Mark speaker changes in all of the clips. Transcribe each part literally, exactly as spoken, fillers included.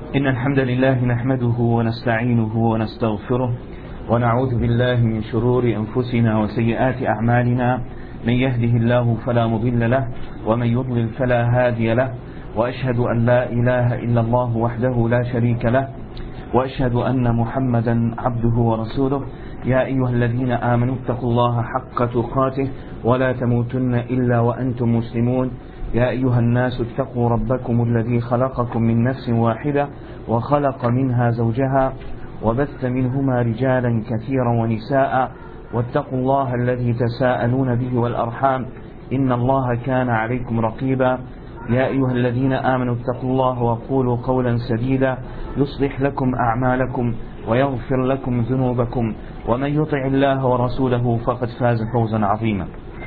Speaker 1: إن الحمد لله نحمده ونستعينه ونستغفره ونعوذ بالله من شرور أنفسنا وسيئات أعمالنا. من يهده الله فلا مضل له ومن يضلل فلا هادي له، وأشهد أن لا إله إلا الله وحده لا شريك له، وأشهد أن محمدا عبده ورسوله. يا أيها الذين آمنوا اتقوا الله حق تقاته ولا تموتن إلا وأنتم مسلمون. يا أيها الناس اتقوا ربكم الذي خلقكم من نفس واحدة وخلق منها زوجها وبث منهما رجالا كثيرا ونساء، واتقوا الله الذي تساءلون به والأرحام إن الله كان عليكم رقيبا. يا أيها الذين آمنوا اتقوا الله وقولوا قولا سديدا يصلح لكم أعمالكم ويغفر لكم ذنوبكم، ومن يطع الله ورسوله فقد فاز فوزا عظيما.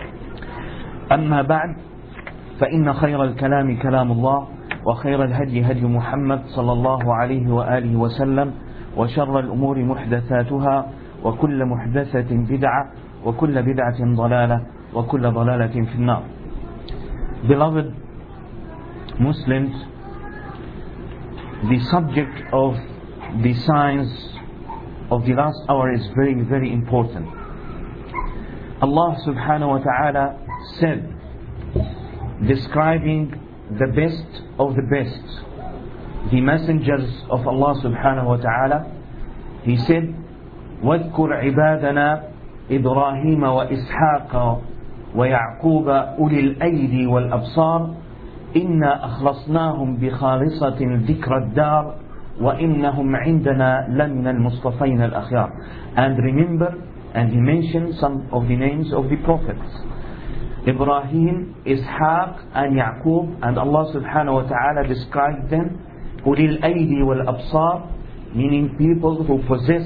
Speaker 1: أما بعد، فإن خير الكلام كلام الله، وخير الهدي هدي محمد صلى الله عليه وآله وسلم، وشر الأمور محدثاتها، وكل محدثة بدعة، وكل بدعة ضلالة، وكل ضلالة في النار. Beloved Muslims, the subject of the signs of the last hour is very, very important. Allah subhanahu wa ta'ala said, describing the best of the best, the messengers of Allah subhanahu wa ta'ala, He said, وَاذْكُرْ عِبَادَنَا إِبْرَاهِيمَ وَإِسْحَاقَ وَيَعْقُوبَ أُولِي الْأَيْدِي وَالْأَبْصَارِ إِنَّا أَخْلَصْنَاهُمْ بِخَالِصَةٍ ذِكْرَ الدَّارِ وَإِنَّهُمْ عِنْدَنَا لَمِنَ الْمُصْطَفَيْنَ الْأَخْيَارِ. And remember, and he mentioned some of the names of the prophets, Ibrahim, Ishaq and Yaqub, and Allah subhanahu wa ta'ala described them, Ulil Aydi wal Absar, meaning people who possess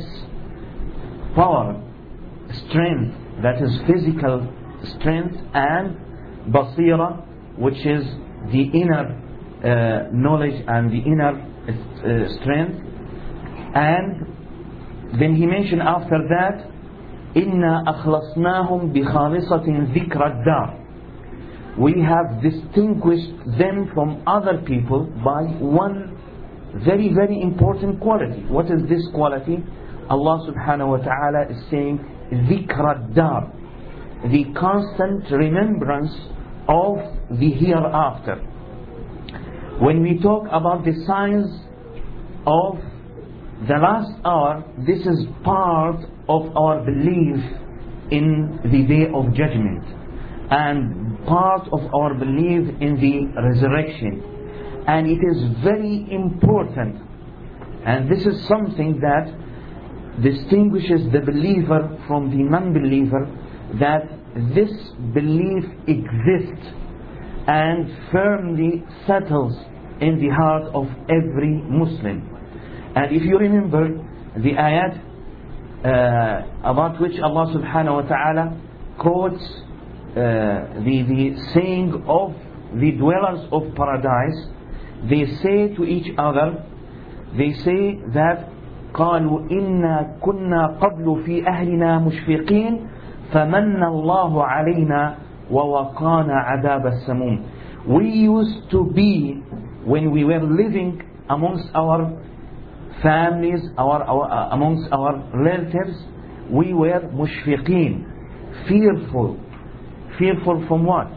Speaker 1: power, strength, that is physical strength, and Basira, which is the inner uh, knowledge and the inner uh, strength. And then he mentioned after that, إِنَّا أَخْلَصْنَاهُمْ بِخَالِصَةٍ ذِكْرَ الدَّارِ. We have distinguished them from other people by one very, very important quality. What is this quality? Allah subhanahu wa ta'ala is saying, ذِكْرَ الدَّارِ, the constant remembrance of the hereafter. When we talk about the signs of the last hour, this is part of our belief in the day of judgment and part of our belief in the resurrection. And it is very important, and this is something that distinguishes the believer from the non-believer, that this belief exists and firmly settles in the heart of every Muslim. And if you remember the ayat uh, about which Allah subhanahu wa ta'ala quotes uh, the, the saying of the dwellers of paradise, they say to each other, they say that قالوا إنا كنا قبل في أهلنا مشفقين فمن الله علينا ووقانا عذاب السموم. We used to be, when we were living amongst our families, our, our uh, amongst our relatives, we were mushfiqeen, fearful. Fearful from what?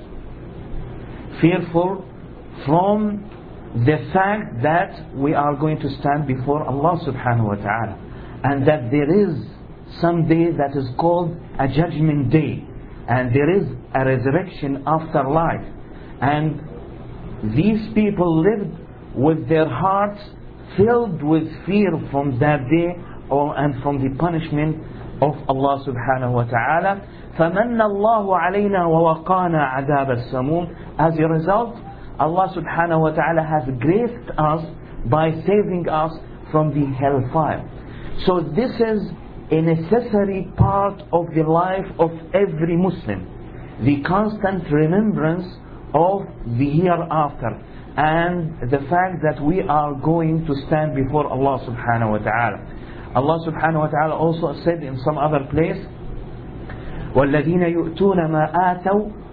Speaker 1: Fearful from the fact that we are going to stand before Allah subhanahu wa ta'ala, and that there is some day that is called a judgment day, and there is a resurrection after life. And these people lived with their hearts filled with fear from that day or, and from the punishment of Allah subhanahu wa ta'ala. فَمَنَّ اللَّهُ عَلَيْنَا وَوَقَانَا عَذَابَ السَّمُومِ. As a result, Allah subhanahu wa ta'ala has graced us by saving us from the hellfire. So this is a necessary part of the life of every Muslim, the constant remembrance of the hereafter, and the fact that we are going to stand before Allah subhanahu wa ta'ala. Allah subhanahu wa ta'ala also said in some other place, وَالَّذِينَ يُؤْتُونَ مَا آتَوْا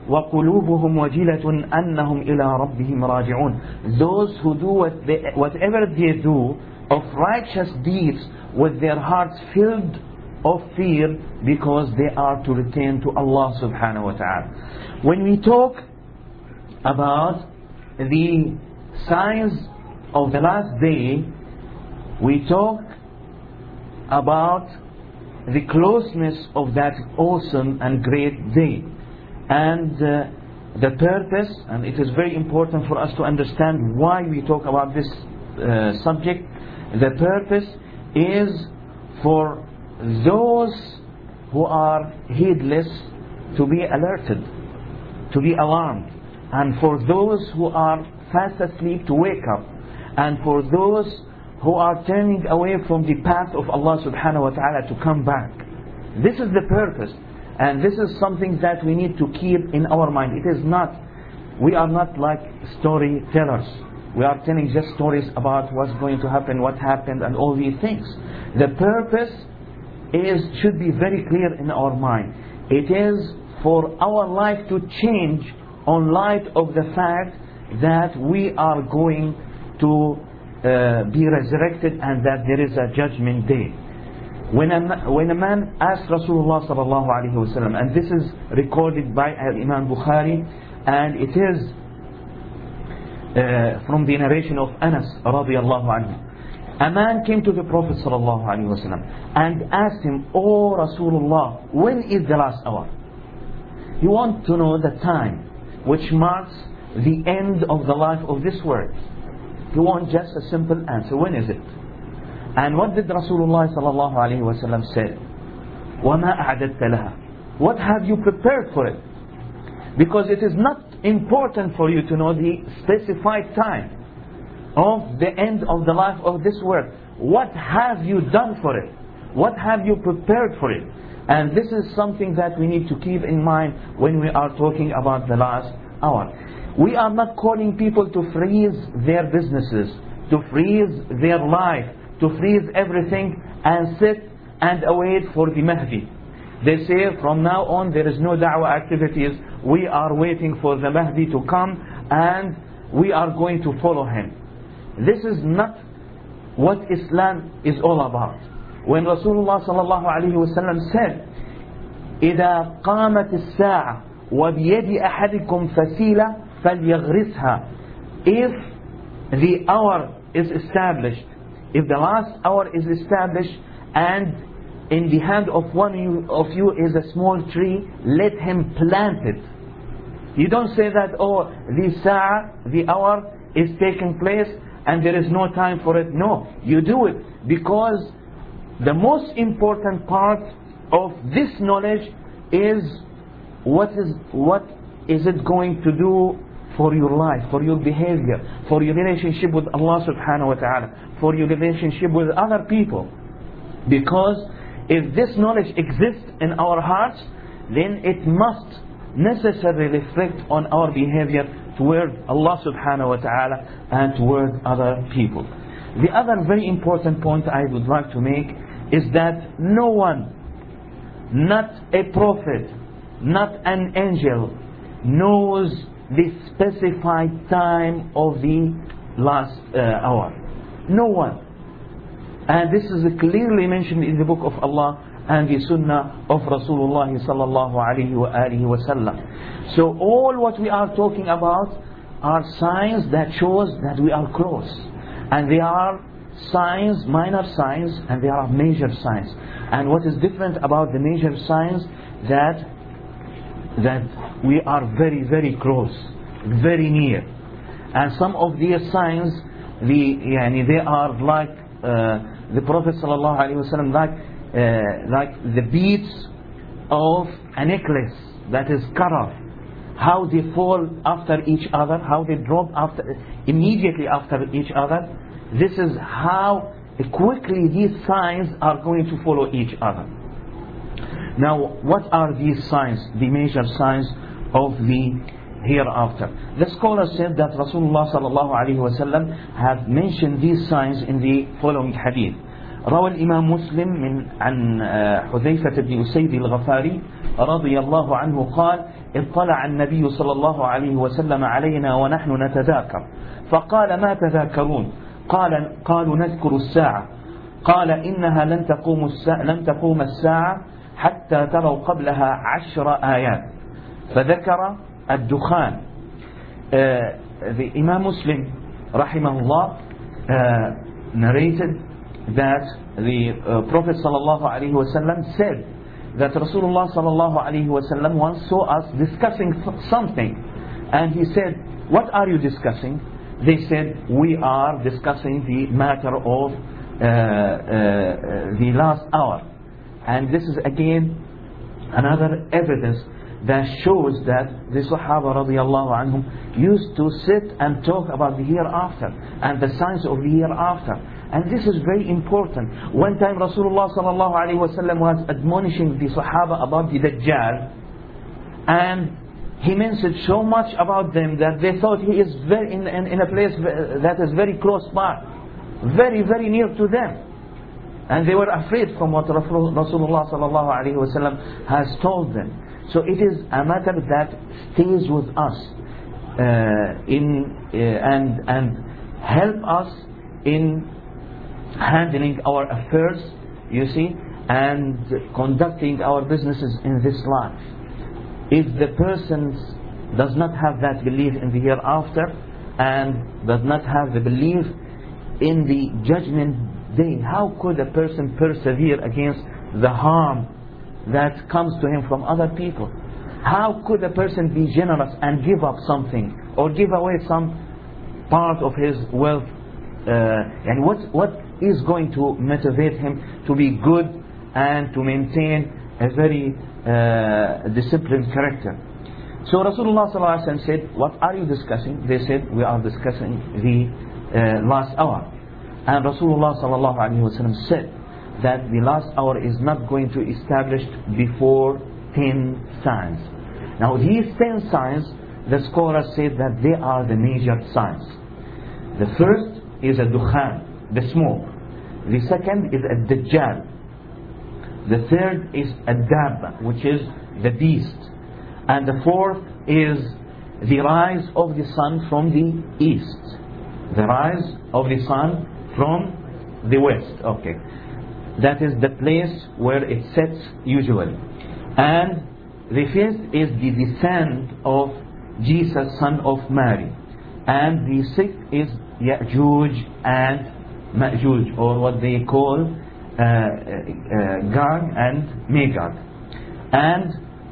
Speaker 1: وَقُلُوبُهُمْ وَجِلَةٌ أَنَّهُمْ إِلَىٰ رَبِّهِمْ رَاجِعُونَ. Those who do what they, whatever they do of righteous deeds with their hearts filled of fear, because they are to return to Allah subhanahu wa ta'ala. When we talk about the signs of the last day, we talk about the closeness of that awesome and great day, and uh, the purpose. And it is very important for us to understand why we talk about this uh, subject. The purpose is for those who are heedless to be alerted, to be alarmed, and for those who are fast asleep to wake up, and for those who are turning away from the path of Allah subhanahu wa ta'ala to come back. This is the purpose, and this is something that we need to keep in our mind. It is not, we are not like storytellers. We are telling just stories about what's going to happen, what happened, and all these things. The purpose is should be very clear in our mind. It is for our life to change on light of the fact that we are going to uh, be resurrected, and that there is a judgment day. When a, when a man asked Rasulullah sallallahu alaihi wasallam, and this is recorded by Imam Bukhari, and it is uh, from the narration of Anas radiyallahu anhu. A man came to the Prophet sallallahu alaihi wasallam and asked him, "O Rasulullah, when is the last hour?" He wants to know the time which marks the end of the life of this world. He wants just a simple answer. When is it? And what did Rasulullah sallallahu alaihi wasallam say? وَمَا أَعْدَدْتَ لَهَا. What have you prepared for it? Because it is not important for you to know the specified time of the end of the life of this world. What have you done for it? What have you prepared for it? And this is something that we need to keep in mind when we are talking about the last hour. We are not calling people to freeze their businesses, to freeze their life, to freeze everything and sit and await for the Mahdi. They say from now on there is no da'wah activities. We are waiting for the Mahdi to come and we are going to follow him. This is not what Islam is all about. When Rasulullah sallallahu alaihi wasallam said, إِذَا قَامَتِ السَّاعَةِ وَبِيَدِ أَحَدِكُمْ فَسِيلَةً فَلْيَغْرِسْهَا. If the hour is established, if the last hour is established, and in the hand of one of you is a small tree, let him plant it. You don't say that, oh, the sa'a, the hour is taking place and there is no time for it. No, you do it, because the most important part of this knowledge is what is what is it going to do for your life, for your behavior, for your relationship with Allah subhanahu wa ta'ala, for your relationship with other people. Because if this knowledge exists in our hearts, then it must necessarily reflect on our behavior toward Allah subhanahu wa ta'ala and toward other people. The other very important point I would like to make is that no one, not a prophet, not an angel, knows the specified time of the last uh, hour. No one. And this is clearly mentioned in the book of Allah and the Sunnah of Rasulullah sallallahu alaihi wa alihi wasallam. So all what we are talking about are signs that shows that we are close. And they are signs, minor signs, and they are major signs. And what is different about the major signs, that that we are very, very close, very near. And some of these signs, the yani, they are like uh, the Prophet sallallahu alaihi wasallam, like uh, like the beads of a necklace that is cut off. How they fall after each other, how they drop after immediately after each other. This is how quickly these signs are going to follow each other. Now, what are these signs, the major signs of the hereafter? The scholar said that Rasulullah sallallahu alaihi wasallam have mentioned these signs in the following hadith. روى الإمام مسلم من عن حذيفة بن أسيد الغفاري رضي الله عنه قال اطلع النبي صلى الله عليه وسلم علينا ونحن نتذاكر فقال ما تذاكرون؟ قال قالوا نذكر الساعة. قال إنها لن تقوم الساعة, لن تقوم الساعة حتى تروا قبلها عشر آيات. فذكر الدخان. uh, the Imam Muslim rahimahullah uh, narrated that the uh, Prophet sallallahu alaihi wasallam said that Rasulullah sallallahu alaihi wasallam once saw us discussing something, and he said, what are you discussing? They said, we are discussing the matter of uh, uh, the last hour. And this is again another evidence that shows that the Sahaba radiallahu anhum used to sit and talk about the hereafter and the signs of the hereafter. And this is very important. One time Rasulullah sallallahu alaihi wasallam was admonishing the Sahaba about the Dajjal, and he mentioned so much about them that they thought he is very in, in, in a place that is very close by, very very near to them, and they were afraid from what Rasulullah sallallahu alaihi wasallam has told them. So it is a matter that stays with us uh, in uh, and and help us in handling our affairs, you see, and conducting our businesses in this life. If the person does not have that belief in the hereafter and does not have the belief in the judgment day, how could a person persevere against the harm that comes to him from other people? How could a person be generous and give up something or give away some part of his wealth? Uh, and what what is going to motivate him to be good and to maintain a very uh, disciplined character? So Rasulullah sallallahu alaihi wasallam said, what are you discussing? They said, we are discussing the uh, last hour. And Rasulullah sallallahu alaihi wasallam said that the last hour is not going to be established before ten signs. Now these ten signs, the scholars said that they are the major signs. The first is a dukhan, the smoke. The second is a dajjal. The third is a dabba, which is the beast. And the fourth is the rise of the sun from the east. The rise of the sun from the west. Okay. That is the place where it sets usually. And the fifth is the descent of Jesus, son of Mary. And the sixth is Ya'juj and Ma'juj, or what they call uh, uh, Gog and Magog. And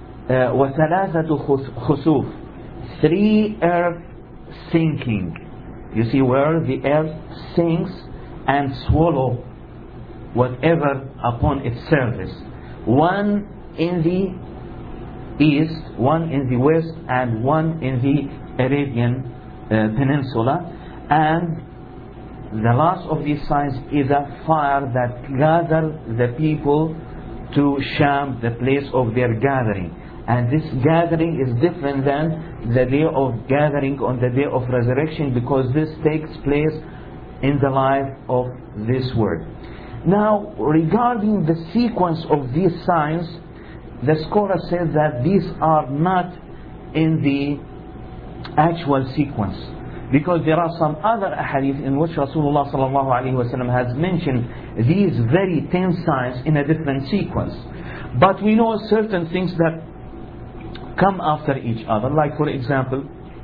Speaker 1: وَثَلَاثَةُ خُسُوف, three earth sinking. You see, where the earth sinks and swallow whatever upon its surface. One in the east, one in the west, and one in the Arabian uh, Peninsula. And the last of these signs is a fire that gathers the people to Sham, the place of their gathering. And this gathering is different than the day of gathering on the day of resurrection, because this takes place in the life of this world. Now, regarding the sequence of these signs, the scholar says that these are not in the actual sequence, because there are some other ahadith in which Rasulullah sallallahu alaihi wasallam has mentioned these very ten signs in a different sequence. But we know certain things that come after each other. Like, for example,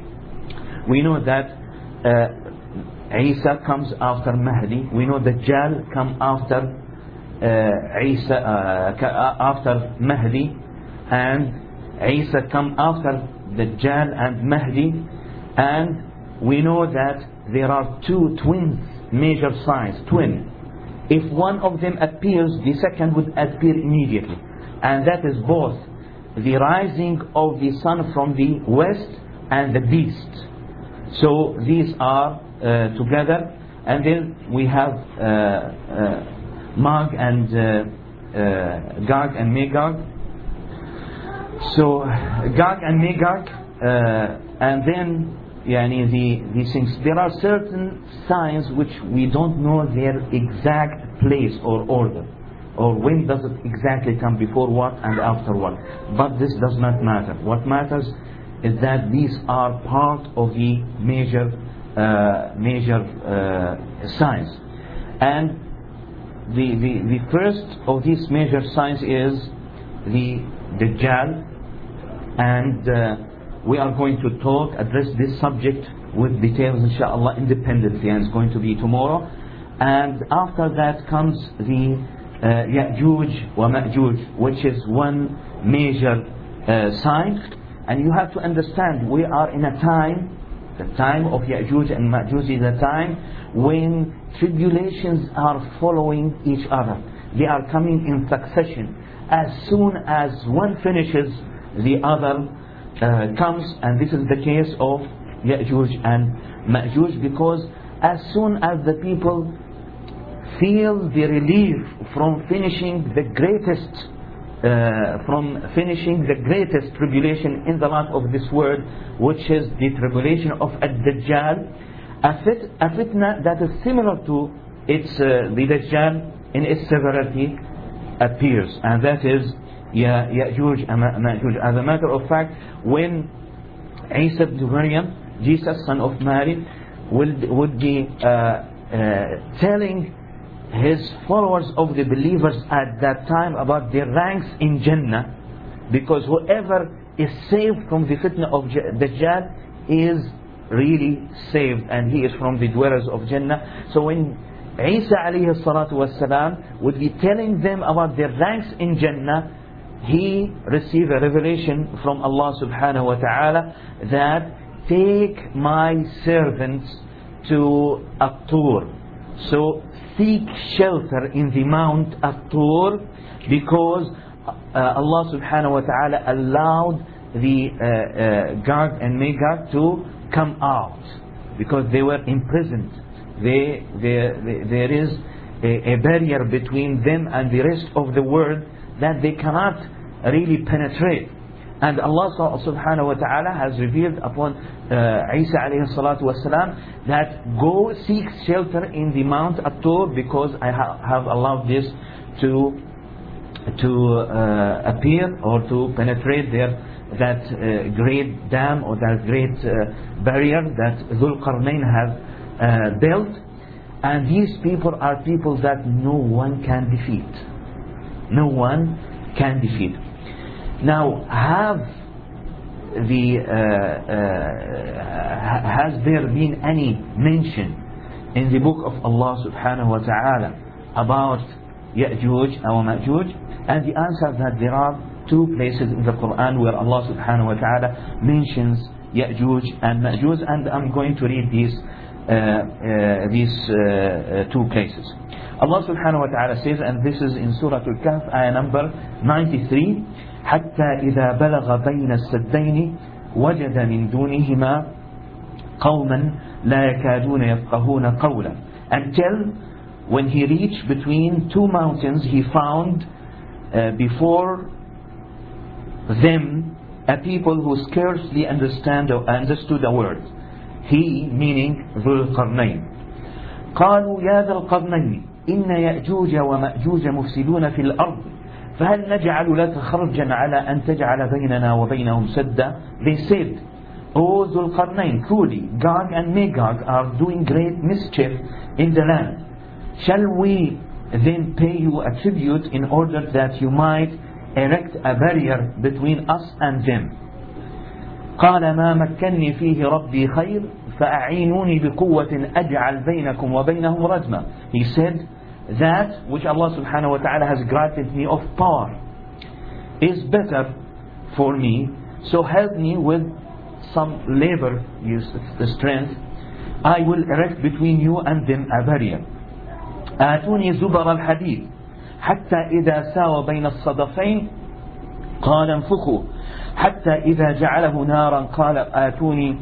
Speaker 1: we know that uh, Isa comes after Mahdi. We know Dajjal comes after uh, Isa, uh, after Mahdi, and Isa comes after Dajjal and Mahdi. And we know that there are two twins, major signs, twin. If one of them appears, the second would appear immediately, and that is both the rising of the sun from the west and the beast. So these are uh, together. And then we have uh, uh, Mag and uh, uh, Gog and Magog. So Gog and Magog, uh, and then yani, the, these things. There are certain signs which we don't know their exact place or order. or when does it exactly come, before what and after what. But this does not matter. What matters is that these are part of the major uh, major uh, signs. And the, the, the first of these major signs is the Dajjal. And uh, we are going to talk, address this subject with details inshallah independently, and it's going to be tomorrow. And after that comes the uh, Ya'juj wa Ma'juj, which is one major uh, sign. And you have to understand, we are in a time, the time of Ya'juj and Ma'juj is a time when tribulations are following each other. They are coming in succession. As soon as one finishes, the other uh, comes, and this is the case of Ya'juj and Ma'juj, because as soon as the people feel the relief from finishing the greatest uh, from finishing the greatest tribulation in the life of this world, which is the tribulation of Ad-Dajjal, a, fit, a fitna that is similar to its uh, the Dajjal in its severity appears, and that is Ya Ya'juj and Ma'juj. As a matter of fact, when Isa ibn Maryam, Jesus son of Mary, would, would be uh, uh, telling his followers of the believers at that time about their ranks in Jannah, because whoever is saved from the fitna of Dajjal is really saved, and he is from the dwellers of Jannah. So when Isa alayhi salatu wassalam would be telling them about their ranks in Jannah, he received a revelation from Allah subhanahu wa ta'ala that take my servants to At-Tur. So seek shelter in the Mount At-Tur, because uh, Allah subhanahu wa ta'ala allowed the uh, uh, Gog and Magog to come out, because they were imprisoned. They, they, they, there is a, a barrier between them and the rest of the world that they cannot really penetrate. And Allah subhanahu wa ta'ala has revealed upon uh, Isa alayhi salatu wasalam that go seek shelter in the Mount At-Tur, because I ha have allowed this to to uh, appear or to penetrate there, that uh, great dam or that great uh, barrier that Dhul Qarnayn have uh, built. And these people are people that no one can defeat. No one can defeat. Now, have the uh, uh, has there been any mention in the book of Allah subhanahu wa ta'ala about Ya'juj or Ma'juj? And the answer is that there are two places in the Quran where Allah subhanahu wa ta'ala mentions Ya'juj and Ma'juj, and I'm going to read these uh, uh, these uh, uh, two places. Allah subhanahu wa ta'ala says, and this is in Surah Al-Kahf, ayah number ninety-three, حتى إذا بلغ بين السدين وجد من دونهما قوما لا يكادون يفقهون قولا, until when he reached between two mountains he found uh, before them a people who scarcely understand or understood a word. He, meaning Dhul Qarnayn. قالوا يا ذا القرنين إن يأجوج ومأجوج مفسدون في الأرض فهل نجعل لك خرجا على أن تجعل بيننا وبينهم سدا. They said, O Dhul Qarnayn, truly Gog and Magog are doing great mischief in the land. Shall we then pay you a tribute in order that you might erect a barrier between us and them? قال ما مكنني فيه ربي خير فأعينوني بقوة أجعل بينكم وبينهم رجما. He said, that which Allah subhanahu wa ta'ala has granted me of power is better for me, so help me with some labor, use the strength. I will erect between you and them a barrier. آتوني زبر الحديد حتى إذا ساوى بين الصدفين قال انفخوا حتى إذا جعله نارا قال آتوني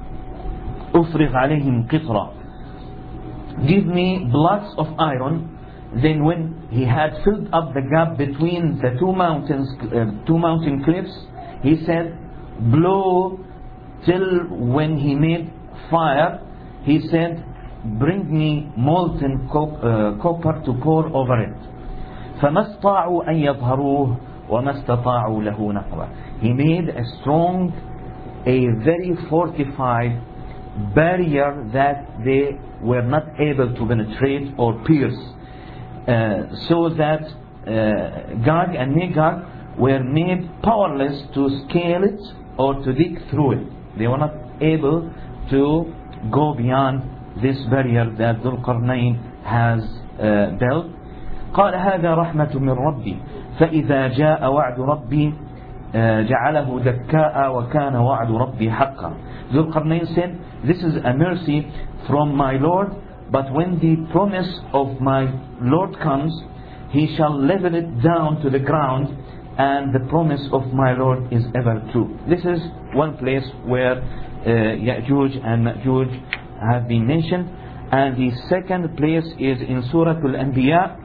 Speaker 1: أفرغ عليهم قطرا. Give me blocks of iron. Then when he had filled up the gap between the two mountains, uh, two mountain cliffs, he said, blow till when he made fire, he said, bring me molten co uh, copper to pour over it. فما استطاعوا أن يظهروه وما استطاعوا له نقبا. He made a strong, a very fortified barrier that they were not able to penetrate or pierce, uh, so that uh, Gog and Magog were made powerless to scale it or to dig through it. They were not able to go beyond this barrier that Dhul Qarnayn has uh, built. قال هذا رحمة من ربي فإذا جاء وعد ربي جعله دكاء وكان وعد ربي حقا. Dhul Qarnayn said, this is a mercy from my Lord, but when the promise of my Lord comes, he shall level it down to the ground, and the promise of my Lord is ever true. This is one place where uh, Ya'juj and Ma'juj have been mentioned. And the second place is in Surah Al-Anbiya,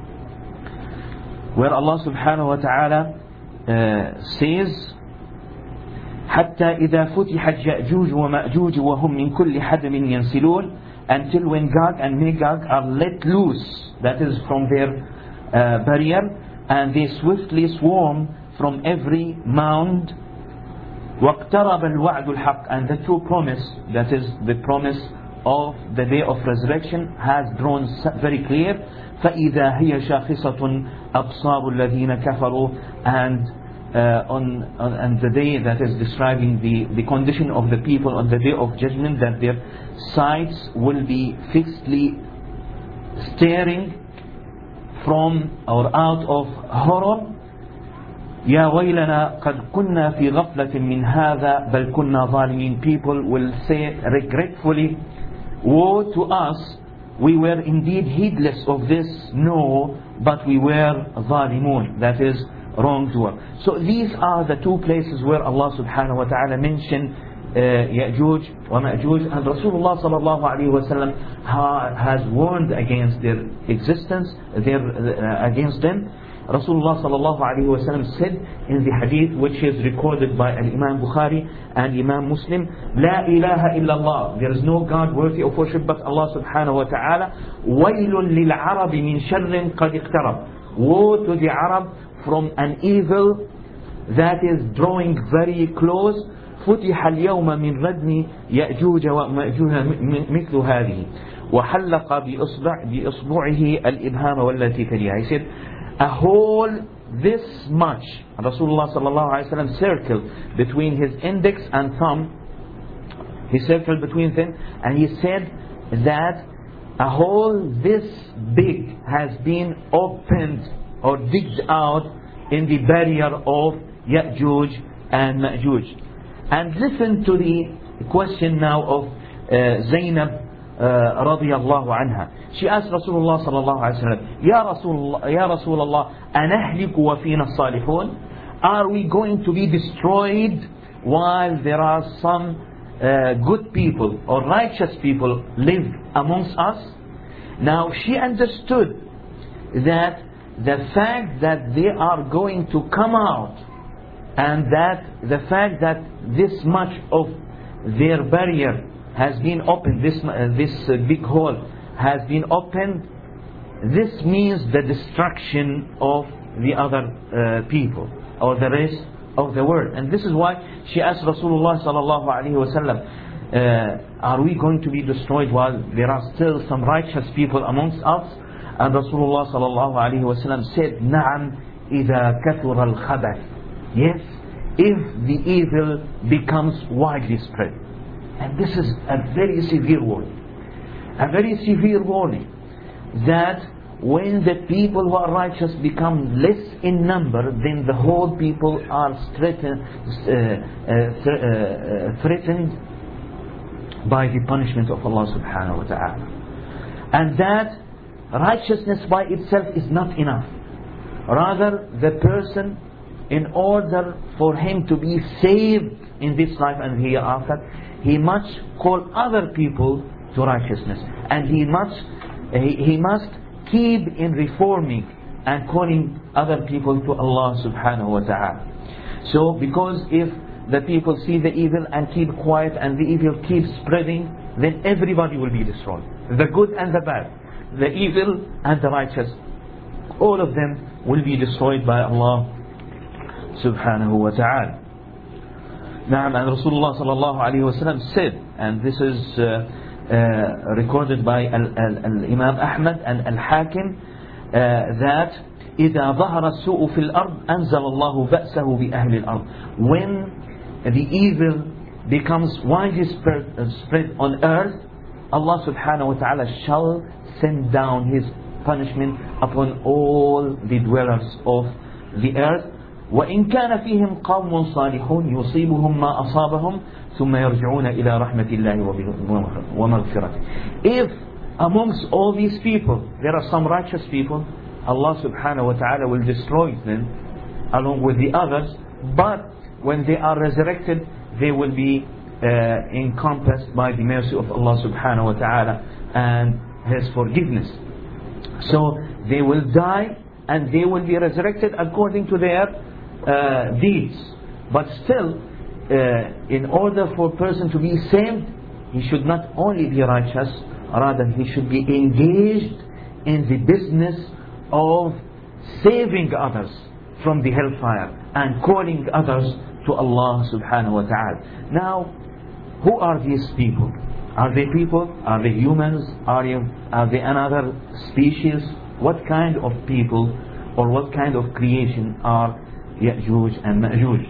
Speaker 1: where Allah subhanahu wa ta'ala uh, says, حتى إذا فتحت يأجوج ومأجوج وهم من كل حدب ينسلون, until when Gog and Magog are let loose, that is from their uh, barrier, and they swiftly swarm from every mound. واقترب الوعد الحق, and the true promise, that is the promise of the day of resurrection, has drawn very clear. فإذا هي شاخصة أبصار الذين كفروا, and uh, on, on and the day that is describing the, the condition of the people on the day of judgment, that their sights will be fixedly staring from or out of horror. يا ويلنا قد كنا في غفلة من هذا بل كنا ظالمين. People will say regretfully, woe to us, we were indeed heedless of this, no, but we were ظالمون, that is wrongdoer. So these are the two places where Allah subhanahu wa ta'ala mentioned uh, Ya'juj wa Ma'juj, and Rasulullah sallallahu alayhi wa sallam ha, has warned against their existence, their, uh, against them. Rasulullah sallallahu alayhi wa sallam said in the hadith which is recorded by Imam Bukhari and Imam Muslim, La ilaha illallah, there is no God worthy of worship but Allah subhanahu wa ta'ala. Waylun lil arabi min sharrin qad iqtarab, woe to the Arab from an evil that is drawing very close. فتح اليوم من ردم يأجوج ومأجوج مثل هذه وحلق بإصبع بإصبعه الإبهام والتي تليها. He said, a hole this much, Rasulullah sallallahu alaihi wasallam circled between his index and thumb, he circled between them, and he said that a hole this big has been opened or digged out in the barrier of Ya'juj and Ma'juj. And listen to the question now of uh, Zainab uh, radiyallahu anha. She asked Rasulullah sallallahu alaihi wasallam, Ya Rasulullah, Ya Rasulullah, anahliku wa fina salihun? Are we going to be destroyed while there are some uh, good people or righteous people live amongst us? Now she understood that the fact that they are going to come out, and that the fact that this much of their barrier has been opened, this, uh, this uh, big hole has been opened, this means the destruction of the other uh, people or the rest of the world. And this is why she asked Rasulullah sallallahu alaihi wasallam, uh, are we going to be destroyed while there are still some righteous people amongst us? And Rasulullah sallallahu alaihi wasallam said, Na'am idha kathura al-khabath. Yes, if the evil becomes widely spread. And this is a very severe warning. A very severe warning that when the people who are righteous become less in number, then the whole people are threatened, uh, uh, th uh, threatened by the punishment of Allah subhanahu wa ta'ala. And that righteousness by itself is not enough. Rather, the person, in order for him to be saved in this life and hereafter, he must call other people to righteousness, and he must he, he must keep in reforming and calling other people to Allah subhanahu wa ta'ala. So because if the people see the evil and keep quiet and the evil keeps spreading, then everybody will be destroyed, the good and the bad, the evil and the righteous all of them will be destroyed by Allah subhanahu wa ta'ala. Na'am, and Rasulullah sallallahu alayhi wa sallam said, and this is uh, uh, recorded by Al-Imam Ahmad and Al-Hakim, uh, that إِذَا ظَهَرَ السُّوءُ فِي الْأَرْضِ أَنزَلَ اللَّهُ بَأْسَهُ بِأَهْلِ الْأَرْضِ. When the evil becomes widespread spread on earth, Allah subhanahu wa ta'ala shall send down His punishment upon all the dwellers of the earth. وَإِنْ كَانَ فِيهِمْ قَوْمٌ صَالِحُونَ يُصِيبُهُمْ مَا أَصَابَهُمْ ثُمَّ يَرْجِعُونَ إِلَى رَحْمَةِ اللَّهِ وَمَغْفِرَتِهِ. If amongst all these people there are some righteous people, Allah subhanahu wa ta'ala will destroy them along with the others, but when they are resurrected they will be uh, encompassed by the mercy of Allah subhanahu wa ta'ala and His forgiveness. So they will die and they will be resurrected according to their uh, deeds. But still, uh, in order for a person to be saved, he should not only be righteous, rather he should be engaged in the business of saving others from the hellfire and calling others to Allah subhanahu wa ta'ala. Now, who are these people? Are they people? Are they humans? Are they, are they another species? What kind of people or what kind of creation are Ya'juj and Ma'juj?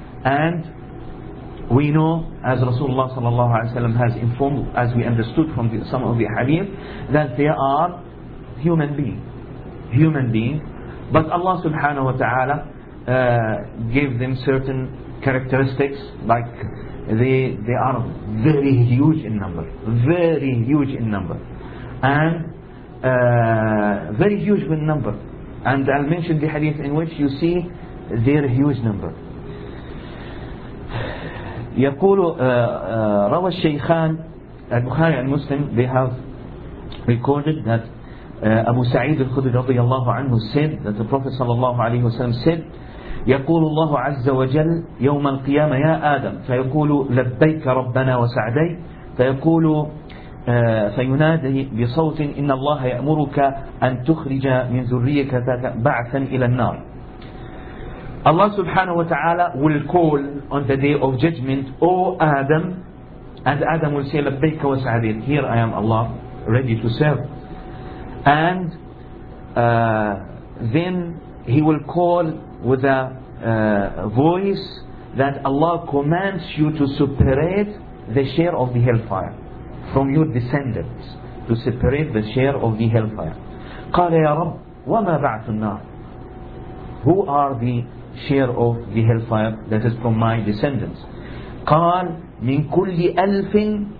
Speaker 1: And we know, as Rasulullah sallallahu alaihi wasallam has informed, as we understood from the, some of the hadith, that they are human beings. Human beings. But Allah subhanahu wa ta'ala uh, gave them certain characteristics, like they, they are very huge in number. Very huge in number. And uh, very huge in number. And I'll mention the hadith in which you see their huge number. يقول روى الشيخان البخاري and Muslim, they have recorded that uh, Abu Sa'id al-Khudri radiyallahu anhu said that the Prophet sallallahu alayhi wa sallam said, يقول الله عز وجل يوم القيامة يا آدم فيقول لبيك ربنا وسعديك فيقول فينادي بصوت إن الله يأمرك أن تخرج من ذريتك بعثا إلى النار. Allah subhanahu wa ta'ala will call on the day of judgment, O Adam, and Adam will say لبيك وسعديك, here I am Allah, ready to serve. And uh, then he will call with a uh, voice that Allah commands you to separate the share of the hellfire from your descendants, to separate the share of the hellfire. قال يا رب وما بعث النار. Who are the share of the hellfire that is from my descendants? قال من كل ألف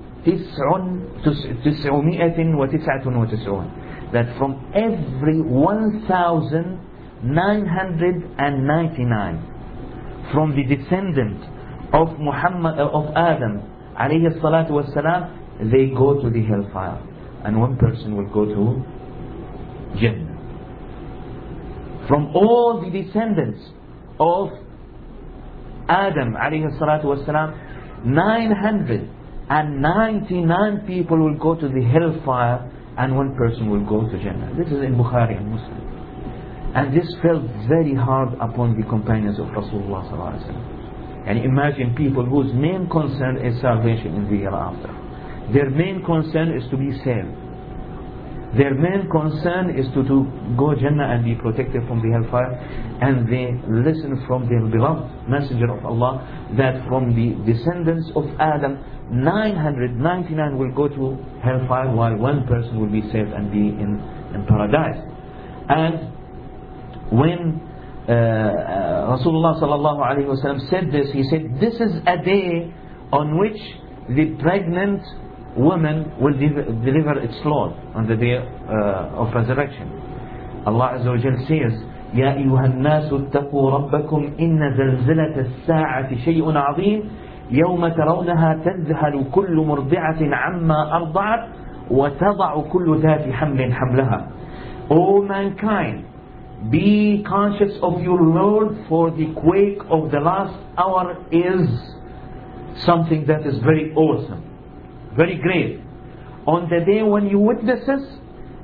Speaker 1: تسع تسعمائة وتسعة وتسعون. That from every one thousand nine hundred ninety-nine from the descendant of Muhammad uh, of Adam alayhi salatu wassalam, they go to the hellfire, and one person will go to Jannah. From all the descendants of Adam alayhi salatu wassalam, nine hundred ninety-nine people will go to the hellfire, and one person will go to Jannah. This is in Bukhari and Muslim. And this fell very hard upon the companions of Rasulullah sallallahu alaihi wasallam. And imagine people whose main concern is salvation in the hereafter. Their main concern is to be saved. Their main concern is to, to go Jannah and be protected from the hellfire. And they listen from their beloved Messenger of Allah that from the descendants of Adam, nine hundred ninety-nine will go to hellfire, while one person will be saved and be in, in paradise. And when uh, uh, Rasulullah sallallahu alaihi wasallam said this, he said, this is a day on which the pregnant woman will de- deliver its Lord, on the day uh, of resurrection. Allah Azza wa Jal says, يا أيها الناس اتقوا ربكم إن زلزلة الساعة شيء عظيم يوم ترونها تذهل كل مرضعة عما أرضعت وتضع كل ذات حمل حملها. O mankind, be conscious of your Lord, for the quake of the last hour is something that is very awesome, very great. On the day when you witness this,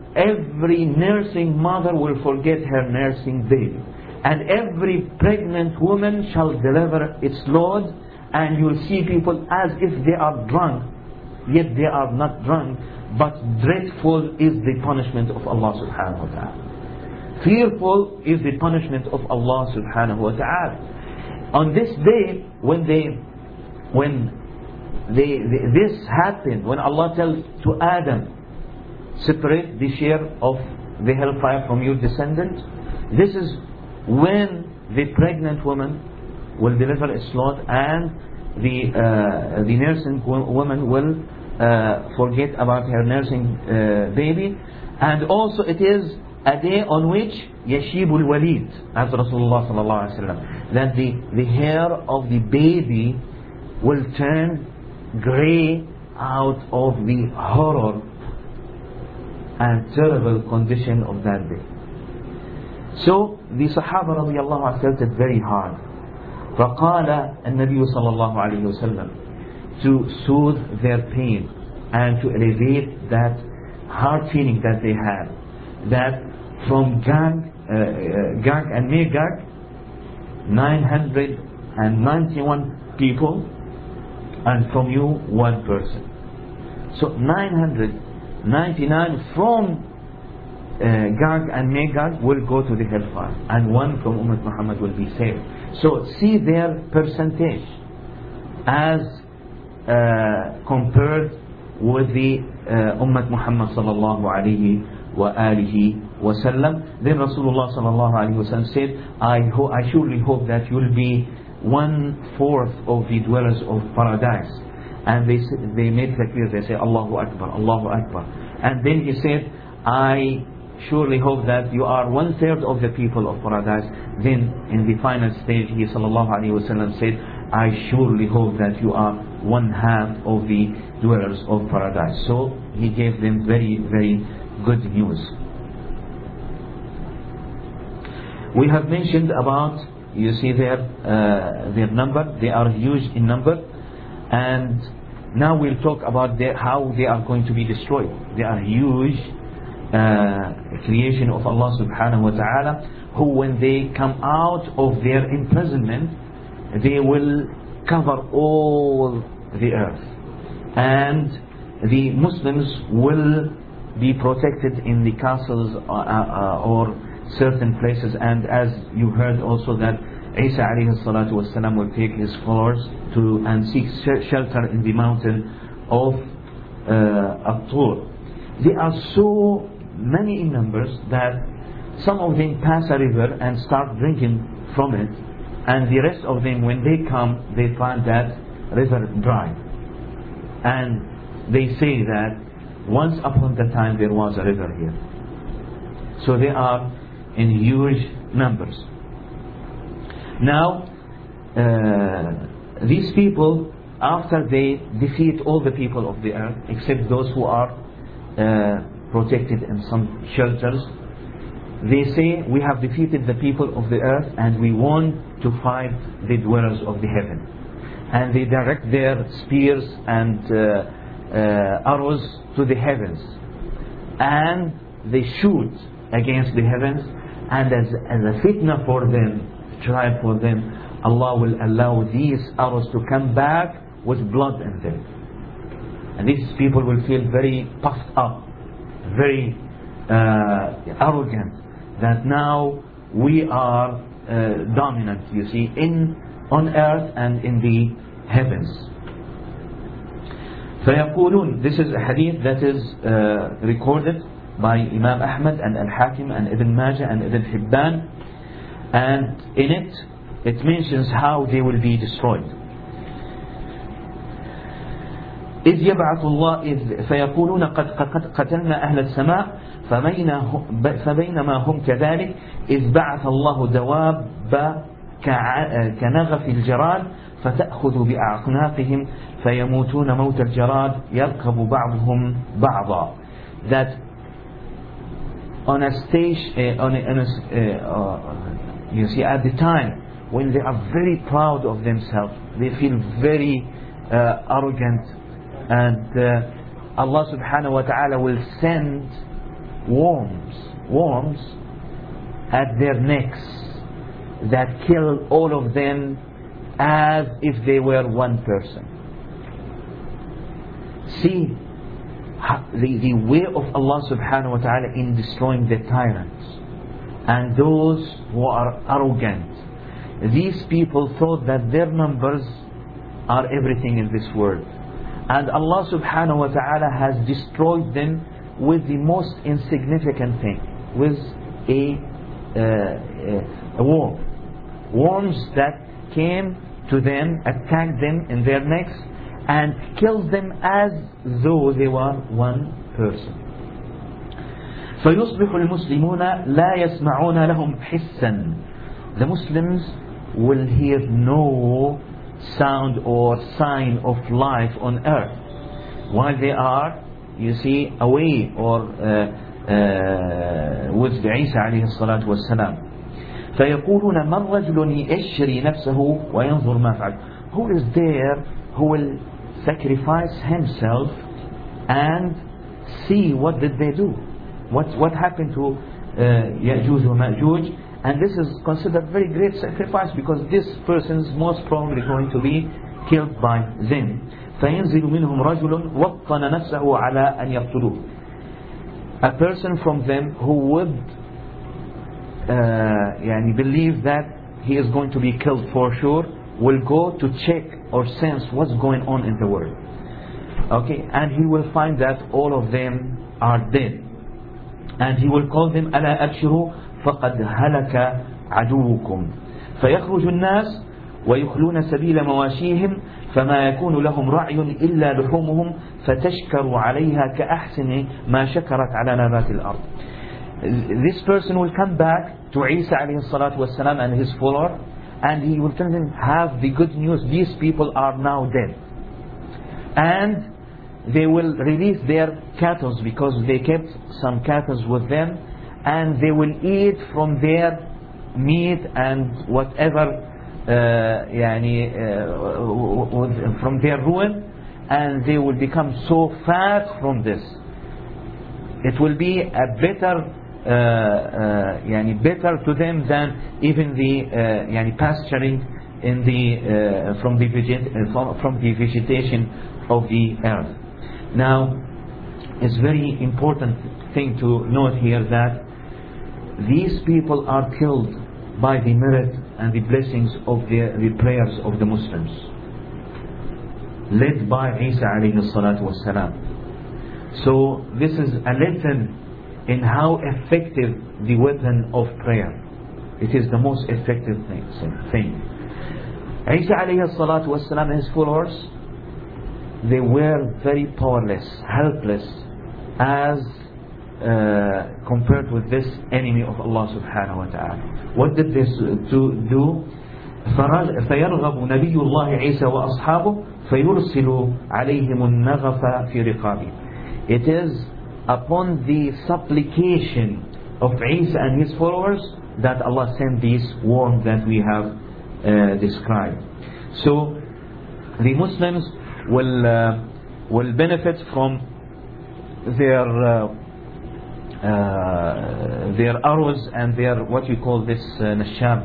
Speaker 1: every nursing mother will forget her nursing baby, and every pregnant woman shall deliver its load, and you'll see people as if they are drunk, yet they are not drunk, but dreadful is the punishment of Allah subhanahu wa ta'ala. Fearful is the punishment of Allah subhanahu wa ta'ala. On this day, when they, when they, they, this happened, when Allah tells to Adam, separate the share of the hellfire from your descendants, this is when the pregnant woman will deliver its load, and the uh, the nursing woman will uh, forget about her nursing uh, baby. And also it is a day on which yashibul walid, as Rasulullah sallallahu alaihi wasallam, that the the hair of the baby will turn grey out of the horror and terrible condition of that day. So the Sahaba radiallahu anhu felt it very hard. فقال النبي صلى الله عليه وسلم, to soothe their pain and to elevate that hard feeling that they had, that from Gog, uh, uh, Gog and Magog, nine hundred ninety-one people, and from you one person. So nine hundred ninety-nine from uh, Gog and Magog will go to the hellfire, and one from Ummah Muhammad will be saved. So see their percentage as uh, compared with the uh, Ummah Muhammad sallallahu alayhi wa alihi wa sallam. Then Rasulullah sallallahu alayhi wa sallam said, I, ho- I surely hope that you will be one fourth of the dwellers of paradise. And they they made takbir, they say Allahu Akbar, Allahu Akbar. And then he said, I surely hope that you are one third of the people of paradise. Then in the final stage, he sallallahu alaihi wasallam said, I surely hope that you are one half of the dwellers of paradise. So he gave them very, very good news. We have mentioned about, you see their uh, their number, they are huge in number. And now we'll talk about their, how they are going to be destroyed. They are huge uh, creation of Allah subhanahu wa ta'ala, who when they come out of their imprisonment, they will cover all the earth. And the Muslims will be protected in the castles uh, uh, or certain places. And as you heard also that Isa alayhi salatu wasalam will take his followers to and seek shelter in the mountain of uh, At-Tur. They are so many in numbers that some of them pass a river and start drinking from it, and the rest of them, when they come, they find that river dry. And they say that once upon a time there was a river here. So they are in huge numbers. Now, uh, these people, after they defeat all the people of the earth, except those who are uh, protected in some shelters, they say, we have defeated the people of the earth and we want to fight the dwellers of the heaven. And they direct their spears and uh, uh, arrows to the heavens. And they shoot against the heavens, and as, as a fitna for them, trial for them, Allah will allow these arrows to come back with blood in them. And these people will feel very puffed up, very uh, arrogant, that now we are uh, dominant, you see, in on earth and in the heavens. فيقولون, this is a hadith that is uh, recorded by Imam Ahmad and Al-Hakim and Ibn Majah and Ibn Hibban, and in it it mentions how they will be destroyed. إذ يبعث الله إذ فيقولون قد قد قتلنا أهل السماء فبينما هم كذلك إذ بعث الله دواب كنغف الجراد فتأخذ بأعناقهم فيموتون موت الجراد يركب بعضهم بعضا. That on a stage, uh, on a, on a, uh, uh, you see, at the time when they are very proud of themselves, they feel very uh, arrogant, and uh, Allah subhanahu wa ta'ala will send worms, worms at their necks that kill all of them as if they were one person. See the, the way of Allah subhanahu wa ta'ala in destroying the tyrants and those who are arrogant. These people thought that their numbers are everything in this world, and Allah subhanahu wa ta'ala has destroyed them with the most insignificant thing, with a, uh, a worm. Worms that came to them, attacked them in their necks, and killed them as though they were one person. فيصبح المسلمون لا يسمعون لهم حسا. The Muslims will hear no sound or sign of life on earth while they are, you see, away or uh, uh, with Isa عليه الصلاة والسلام. فيقولون من رجل يشري نفسه وينظر ما فعل. Who is there who will sacrifice himself and see what did they do, what what happened to uh, Ya'juj wa Ma'juj. And this is considered very great sacrifice, because this person is most probably going to be killed by them. فينزل منهم رجل وطن نفسه على أن يقتلوه. A person from them who would uh, يعني believe that he is going to be killed for sure, will go to check or sense what's going on in the world. Okay, and he will find that all of them are dead, and he will call them ألا أبشروا فقد هلك عدوكم. فيخرج الناس ويخلون سبيل مواشيهم فما يكون لهم رعي إلا لحومهم فتشكر عليها كأحسن ما شكرت على نبات الأرض. This person will come back to Isa عليه الصلاة والسلام and his follower, and he will tell them, have the good news, these people are now dead. And they will release their cattle, because they kept some cattle with them, and they will eat from their meat and whatever uh, يعني, uh, from their ruin, and they will become so fat from this. It will be a better uh, uh, يعني better to them than even the uh, يعني pasturing in the uh, from the veget uh, from, from the vegetation of the earth. Now, it's very important thing to note here that these people are killed by the merit and the blessings of the, the prayers of the Muslims, led by Isa alayhi salatu wassalam. So this is a lesson in how effective the weapon of prayer. It is the most effective thing. Isa alayhi salatu wassalam and his followers, they were very powerless, helpless, as uh, compared with this enemy of Allah subhanahu wa ta'ala. What did this do? فيرغب نبي الله عيسى وأصحابه فيرسل عليهم النغف في رقابه. It is upon the supplication of Isa and his followers that Allah sent this worm that we have uh, described. So the Muslims will uh, will benefit from their uh, uh, their arrows and their, what you call this, uh, nashab,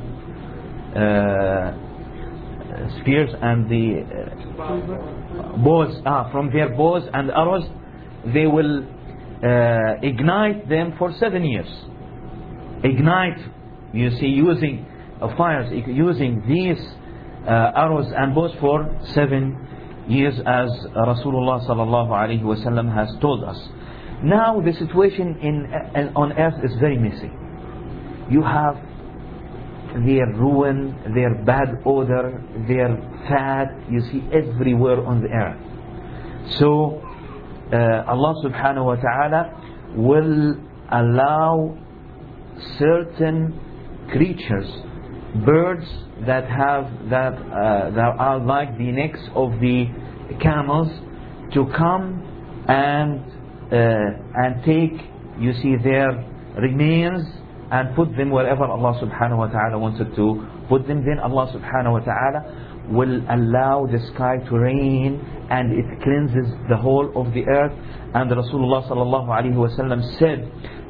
Speaker 1: uh, spears, and the uh, bows. Ah, from their bows and arrows, they will uh, ignite them for seven years. Ignite, you see, using uh, fires, using these uh, arrows and bows for seven years, as Rasulullah sallallahu alaihi wasallam has told us. Now the situation in uh, on earth is very messy. You have their ruin, their bad odor, their fat, you see everywhere on the earth. So uh, Allah subhanahu wa ta'ala will allow certain creatures, birds that have that uh, that are like the necks of the camels, to come and uh, and take, you see, their remains and put them wherever Allah subhanahu wa ta'ala wanted to put them. Then Allah subhanahu wa ta'ala will allow the sky to rain, and it cleanses the whole of the earth. And Rasulullah sallallahu alaihi wasallam said,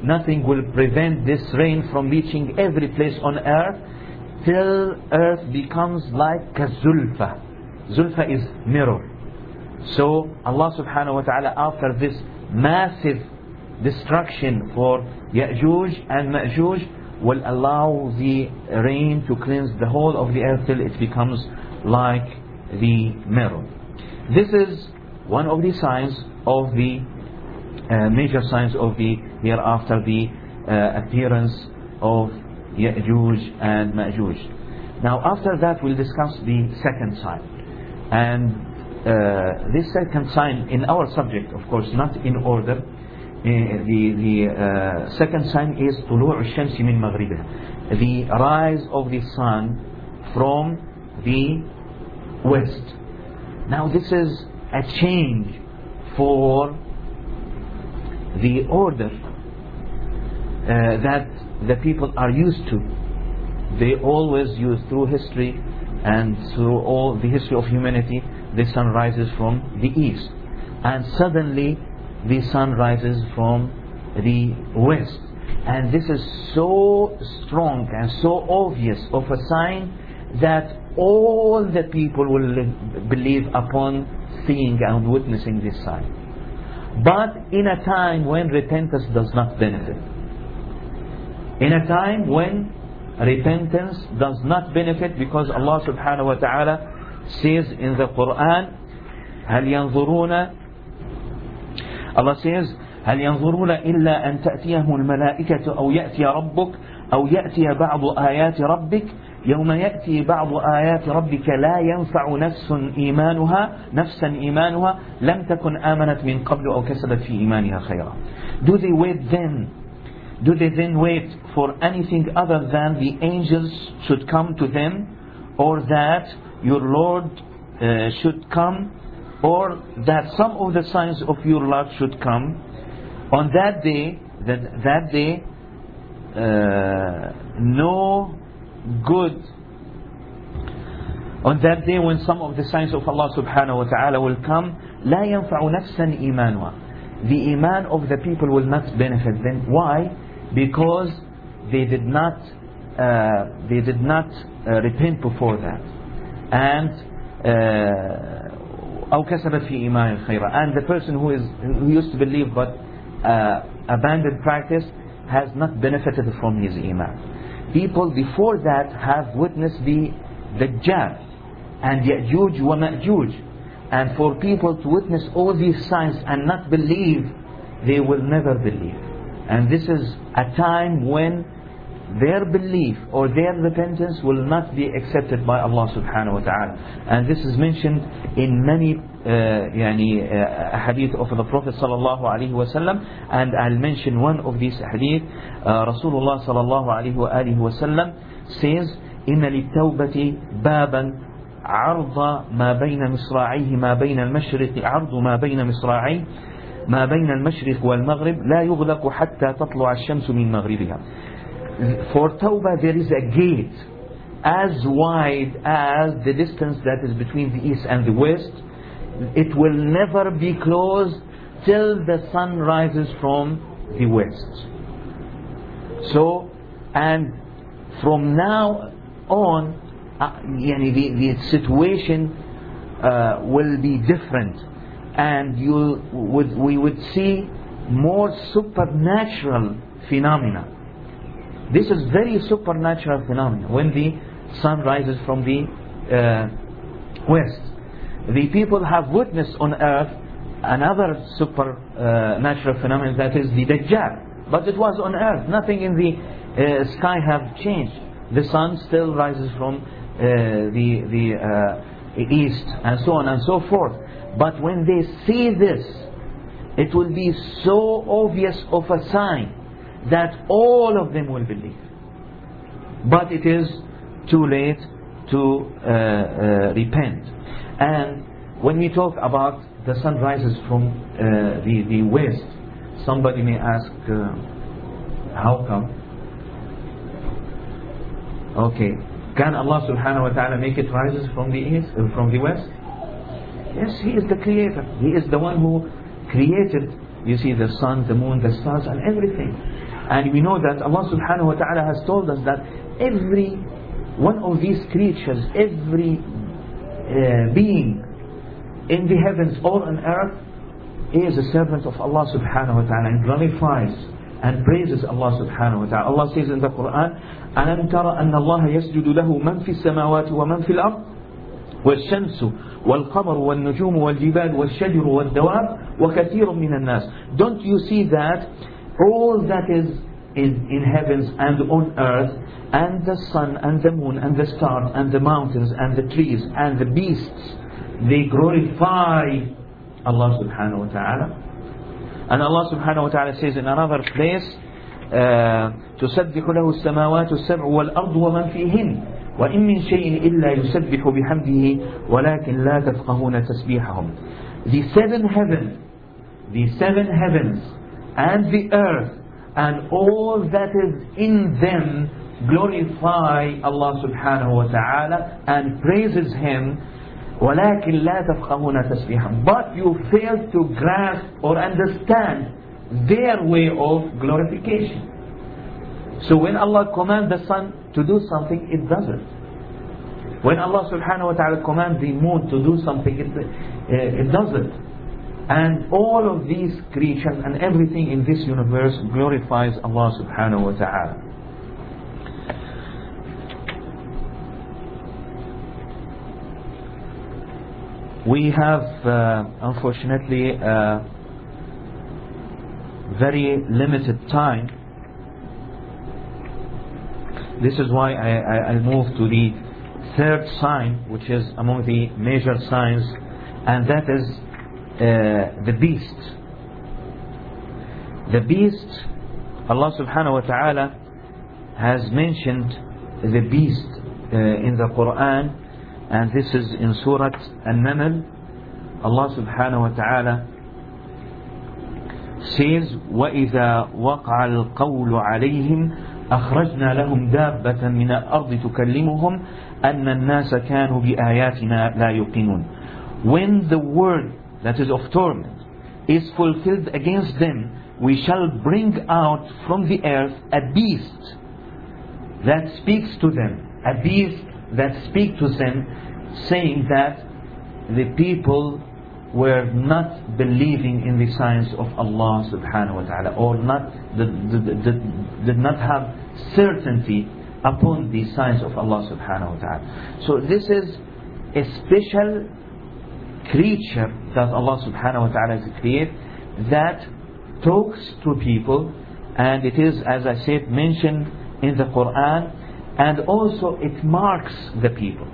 Speaker 1: nothing will prevent this rain from reaching every place on earth till earth becomes like a zulfa. Zulfa is mirror. So Allah subhanahu wa ta'ala, after this massive destruction for Ya'juj and Ma'juj, will allow the rain to cleanse the whole of the earth till it becomes like the mirror. This is one of the signs of the uh, major signs of the hereafter, the uh, appearance of Ya'juj and Ma'juj. Now after that we'll discuss the second sign. And uh, this second sign in our subject, of course, not in order. Uh, the the uh, second sign is طلوع الشمس من مغربها, the rise of the sun from the west. Now this is a change for the order uh, that the people are used to. They always use through history and through all the history of humanity, the sun rises from the east, and suddenly the sun rises from the west. And this is so strong and so obvious of a sign that all the people will believe upon seeing and witnessing this sign. But in a time when repentance does not benefit, in a time when repentance does not benefit, because Allah subhanahu wa ta'ala says in the Quran, هل ينظرون, Allah says, هل ينظرون إلا أن تأتيهم الملائكة أو يأتي ربك أو يأتي بعض آيات ربك يوم يأتي بعض آيات ربك لا ينفع نفس إيمانها نفسا إيمانها لم تكن آمنت من قبل أو كسبت في إيمانها خيرا. Do they wait then? Do they then wait for anything other than the angels should come to them, or that your Lord uh, should come, or that some of the signs of your Lord should come? On that day, that, that day, uh, no good. On that day when some of the signs of Allah subhanahu wa ta'ala will come, لا ينفع نفسا إيمانها. The iman of the people will not benefit them. Why? Because they did not uh, they did not uh, repent before that. And أو كسبت في إيمان خيرا. And the person who is who used to believe but uh, abandoned practice has not benefited from his iman. People before that have witnessed the Dajjal and Ya'juj wa Ma'juj. And for people to witness all these signs and not believe, they will never believe. And this is a time when their belief or their repentance will not be accepted by Allah subhanahu wa ta'ala. And this is mentioned in many uh, yani, uh, hadith of the Prophet sallallahu alaihi wasallam. And I'll mention one of these hadith. uh, Rasulullah sallallahu alaihi wa alihi wasallam says, إن للتوبة بابا عرض ما بين مصراعيه ما بين المشرق عرض ما بين مصراعيه ما بين المشرق والمغرب لا يغلق حتى تطلع الشمس من مغربها. For Tawbah there is a gate as wide as the distance that is between the east and the west. It will never be closed till the sun rises from the west. So, and from now on, uh, yani the, the situation uh, will be different, and you would we would see more supernatural phenomena. This is very supernatural phenomena when the sun rises from the uh, west. The people have witnessed on earth another supernatural uh, phenomenon, that is the Dajjal, but it was on earth. Nothing in the uh, sky have changed. The sun still rises from uh, the the uh, east, and so on and so forth. But when they see this, it will be so obvious of a sign that all of them will believe. But it is too late to uh, uh, repent. And when we talk about the sun rises from uh, the, the west, somebody may ask, uh, how come? Okay, can Allah subhanahu wa ta'ala make it rises from the east, uh, from the west? Yes, He is the creator. He is the one who created, you see, the sun, the moon, the stars and everything. And we know that Allah subhanahu wa ta'ala has told us that every one of these creatures, every uh, being in the heavens or on earth is a servant of Allah subhanahu wa ta'ala and glorifies and praises Allah subhanahu wa ta'ala. Allah says in the Quran, أَلَمْ تَرَ أَنَّ اللَّهَ يَسْجُدُ لَهُ مَنْ فِي السَّمَاوَاتِ وَمَنْ فِي الْأَرْضِ وَالشَّمْسُ وَالْقَمَرُ وَالنُّجُومُ وَالْجِبَالُ وَالشَّجَرُ وَالدَّوَابُ وَكَثِيرٌ مِنَ النَّاسِ. Don't you see that all that is in, in heavens and on earth, and the sun and the moon and the stars and the mountains and the trees and the beasts, they glorify Allah subhanahu wa ta'ala. And Allah subhanahu wa ta'ala says in another place, تسبح له السماوات السبع والأرض ومن فيهن وإن من شيء إلا يسبح بحمده ولكن لا تفقهون تسبيحهم. The seven heavens, the seven heavens and the earth and all that is in them glorify Allah subhanahu wa ta'ala and praises Him. ولكن لا تفقهون تسبيحهم. But you fail to grasp or understand their way of glorification. So when Allah commands the sun to do something, it does it. When Allah subhanahu wa ta'ala commands the moon to do something, it, uh, it does it. And all of these creatures and everything in this universe glorifies Allah subhanahu wa ta'ala. We have uh, unfortunately uh, very limited time. This is why I, I, I move to the third sign, which is among the major signs, and that is uh, the beast. The beast, Allah subhanahu wa ta'ala has mentioned the beast uh, in the Quran, and this is in Surah An-Naml. Allah subhanahu wa ta'ala says, وَإِذَا وَقَعَ الْقَوْلُ عَلَيْهِمْ أَخْرَجْنَا لَهُمْ دَابَّةً مِنَ الْأَرْضِ تُكَلِّمُهُمْ أَنَّ النَّاسَ كَانُوا بِآيَاتِنَا لَا يُقِنُونَ. When the word that is of torment is fulfilled against them, we shall bring out from the earth a beast that speaks to them, a beast that speak to them, saying that the people were not believing in the signs of Allah subhanahu wa ta'ala, or not did, did, did, did not have certainty upon the signs of Allah subhanahu wa ta'ala. So this is a special creature that Allah subhanahu wa ta'ala has created that talks to people, and it is, as I said, mentioned in the Quran. And also it marks the people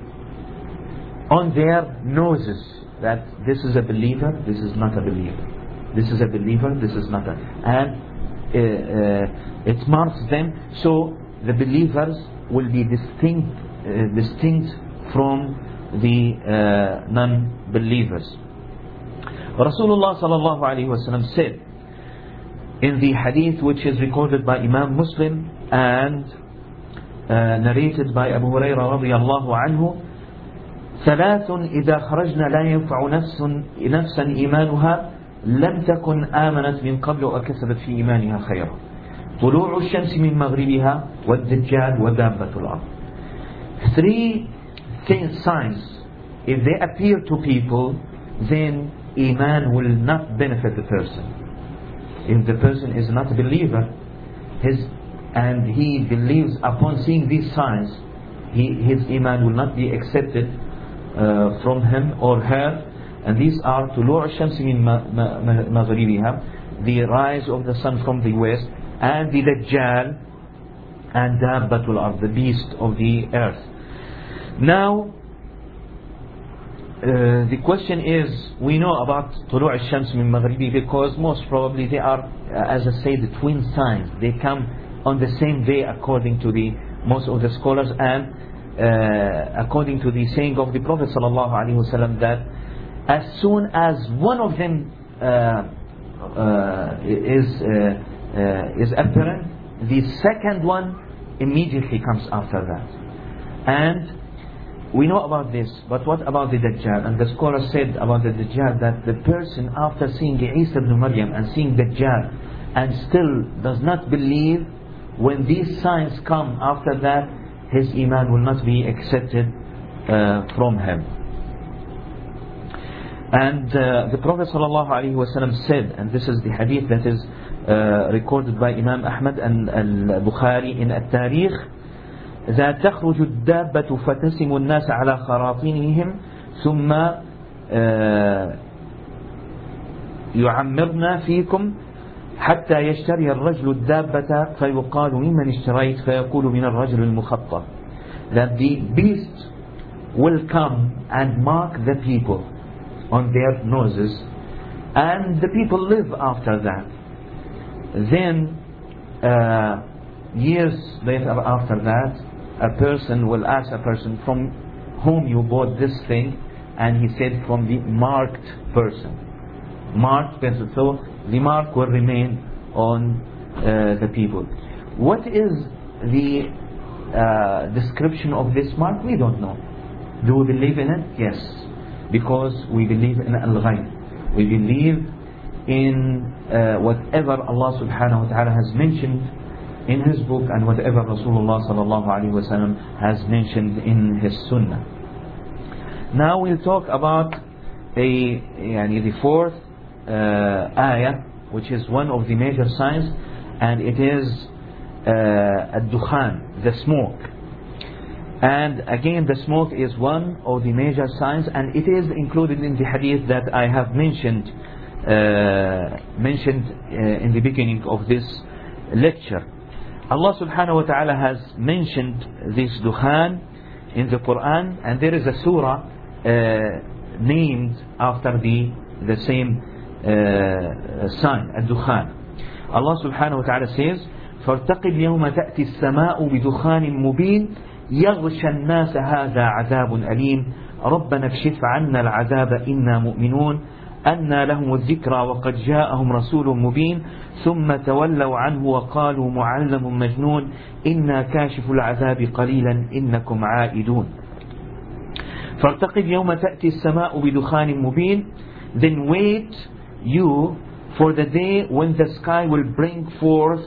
Speaker 1: on their noses that this is a believer, this is not a believer. This is a believer, this is not a... And uh, uh, it marks them, so the believers will be distinct, uh, distinct from the uh, non-believers. Rasulullah sallallahu alayhi wa sallam said in the hadith which is recorded by Imam Muslim and Uh, narrated by Abu Hurairah radiyallahu anhu, ثلاث إذا خرجنا لا ينفع نفس نفسا إيمانها لم تكن آمنت من قبل وكسبت في إيمانها خيرا طلوع الشمس من مغربها والدجال ودابة الأرض. Three things, signs, if they appear to people, then Iman will not benefit the person. If the person is not a believer, his and he believes upon seeing these signs, he, his iman will not be accepted uh, from him or her. And these are طلوع الشمس من مغربها, the rise of the sun from the west, and the Dajjal, and Dabbatul Ard, the beast of the earth. Now uh, the question is, we know about طلوع الشمس من مغربها because most probably they are, as I say, the twin signs. They come on the same day according to the most of the scholars, and uh, according to the saying of the Prophet sallallahu alaihi wasallam, that as soon as one of them uh, uh, is uh, uh, is apparent, the second one immediately comes after that. And we know about this, but what about the Dajjal? And the scholar said about the Dajjal that the person after seeing Isa ibn Maryam and seeing Dajjal and still does not believe, when these signs come after that, his iman will not be accepted uh, from him. And uh, the Prophet ﷺ said, and this is the hadith that is uh, recorded by Imam Ahmad and Al-Bukhari in At-Tarikh, that تخرج الدابة فتسم الناس على خراطينهم ثم يعمرنا فيكم حتى يشتري الرجل الدابة فيقال ممن اشتريت فيقول من الرجل المخطر. That the beast will come and mark the people on their noses, and the people live after that. Then uh, years later after that, a person will ask a person, from whom you bought this thing? And he said, from the marked person. Marked person. So the mark will remain on uh, the people. What is the uh, description of this mark? We don't know. Do we believe in it? Yes. Because we believe in Al-Ghayb. We believe in uh, whatever Allah subhanahu wa ta'ala has mentioned in His book, and whatever Rasulullah sallallahu alaihi wasallam has mentioned in His Sunnah. Now we'll talk about a, yani the fourth uh, ayah, which is one of the major signs, and it is uh, ad-dukhan, the smoke. And again, the smoke is one of the major signs, and it is included in the hadith that I have mentioned uh, mentioned uh, in the beginning of this lecture. Allah subhanahu wa ta'ala has mentioned this dukhan in the Quran, and there is a surah uh, named after the the same uh, sign, ad-dukhan. Allah subhanahu wa ta'ala says, فَارْتَقِبْ يَوْمَ تَأْتِي السَّمَاءُ بِدُخَانٍ مُبِينٍ يَغْشَى النَّاسَ هَذَا عَذَابٌ أَلِيمٌ رَبَّنَا اكْشِفْ عَنَّا الْعَذَابَ إِنَّا مُؤْمِنُونَ أَنَّى لَهُمُ الذِّكْرَى وَقَدْ جَاءَهُمْ رَسُولٌ مُبِينٌ ثُمَّ تَوَلَّوْا عَنْهُ وَقَالُوا مُعَلَّمٌ مَجْنُونٌ إِنَّا كَاشِفُ الْعَذَابِ قَلِيلًا إِنَّكُمْ عَائِدُونَ. فَارْتَقِبْ يَوْمَ تَأْتِي السَّمَاءُ بِدُخَانٍ مُبِينٍ. Then wait you for the day when the sky will bring forth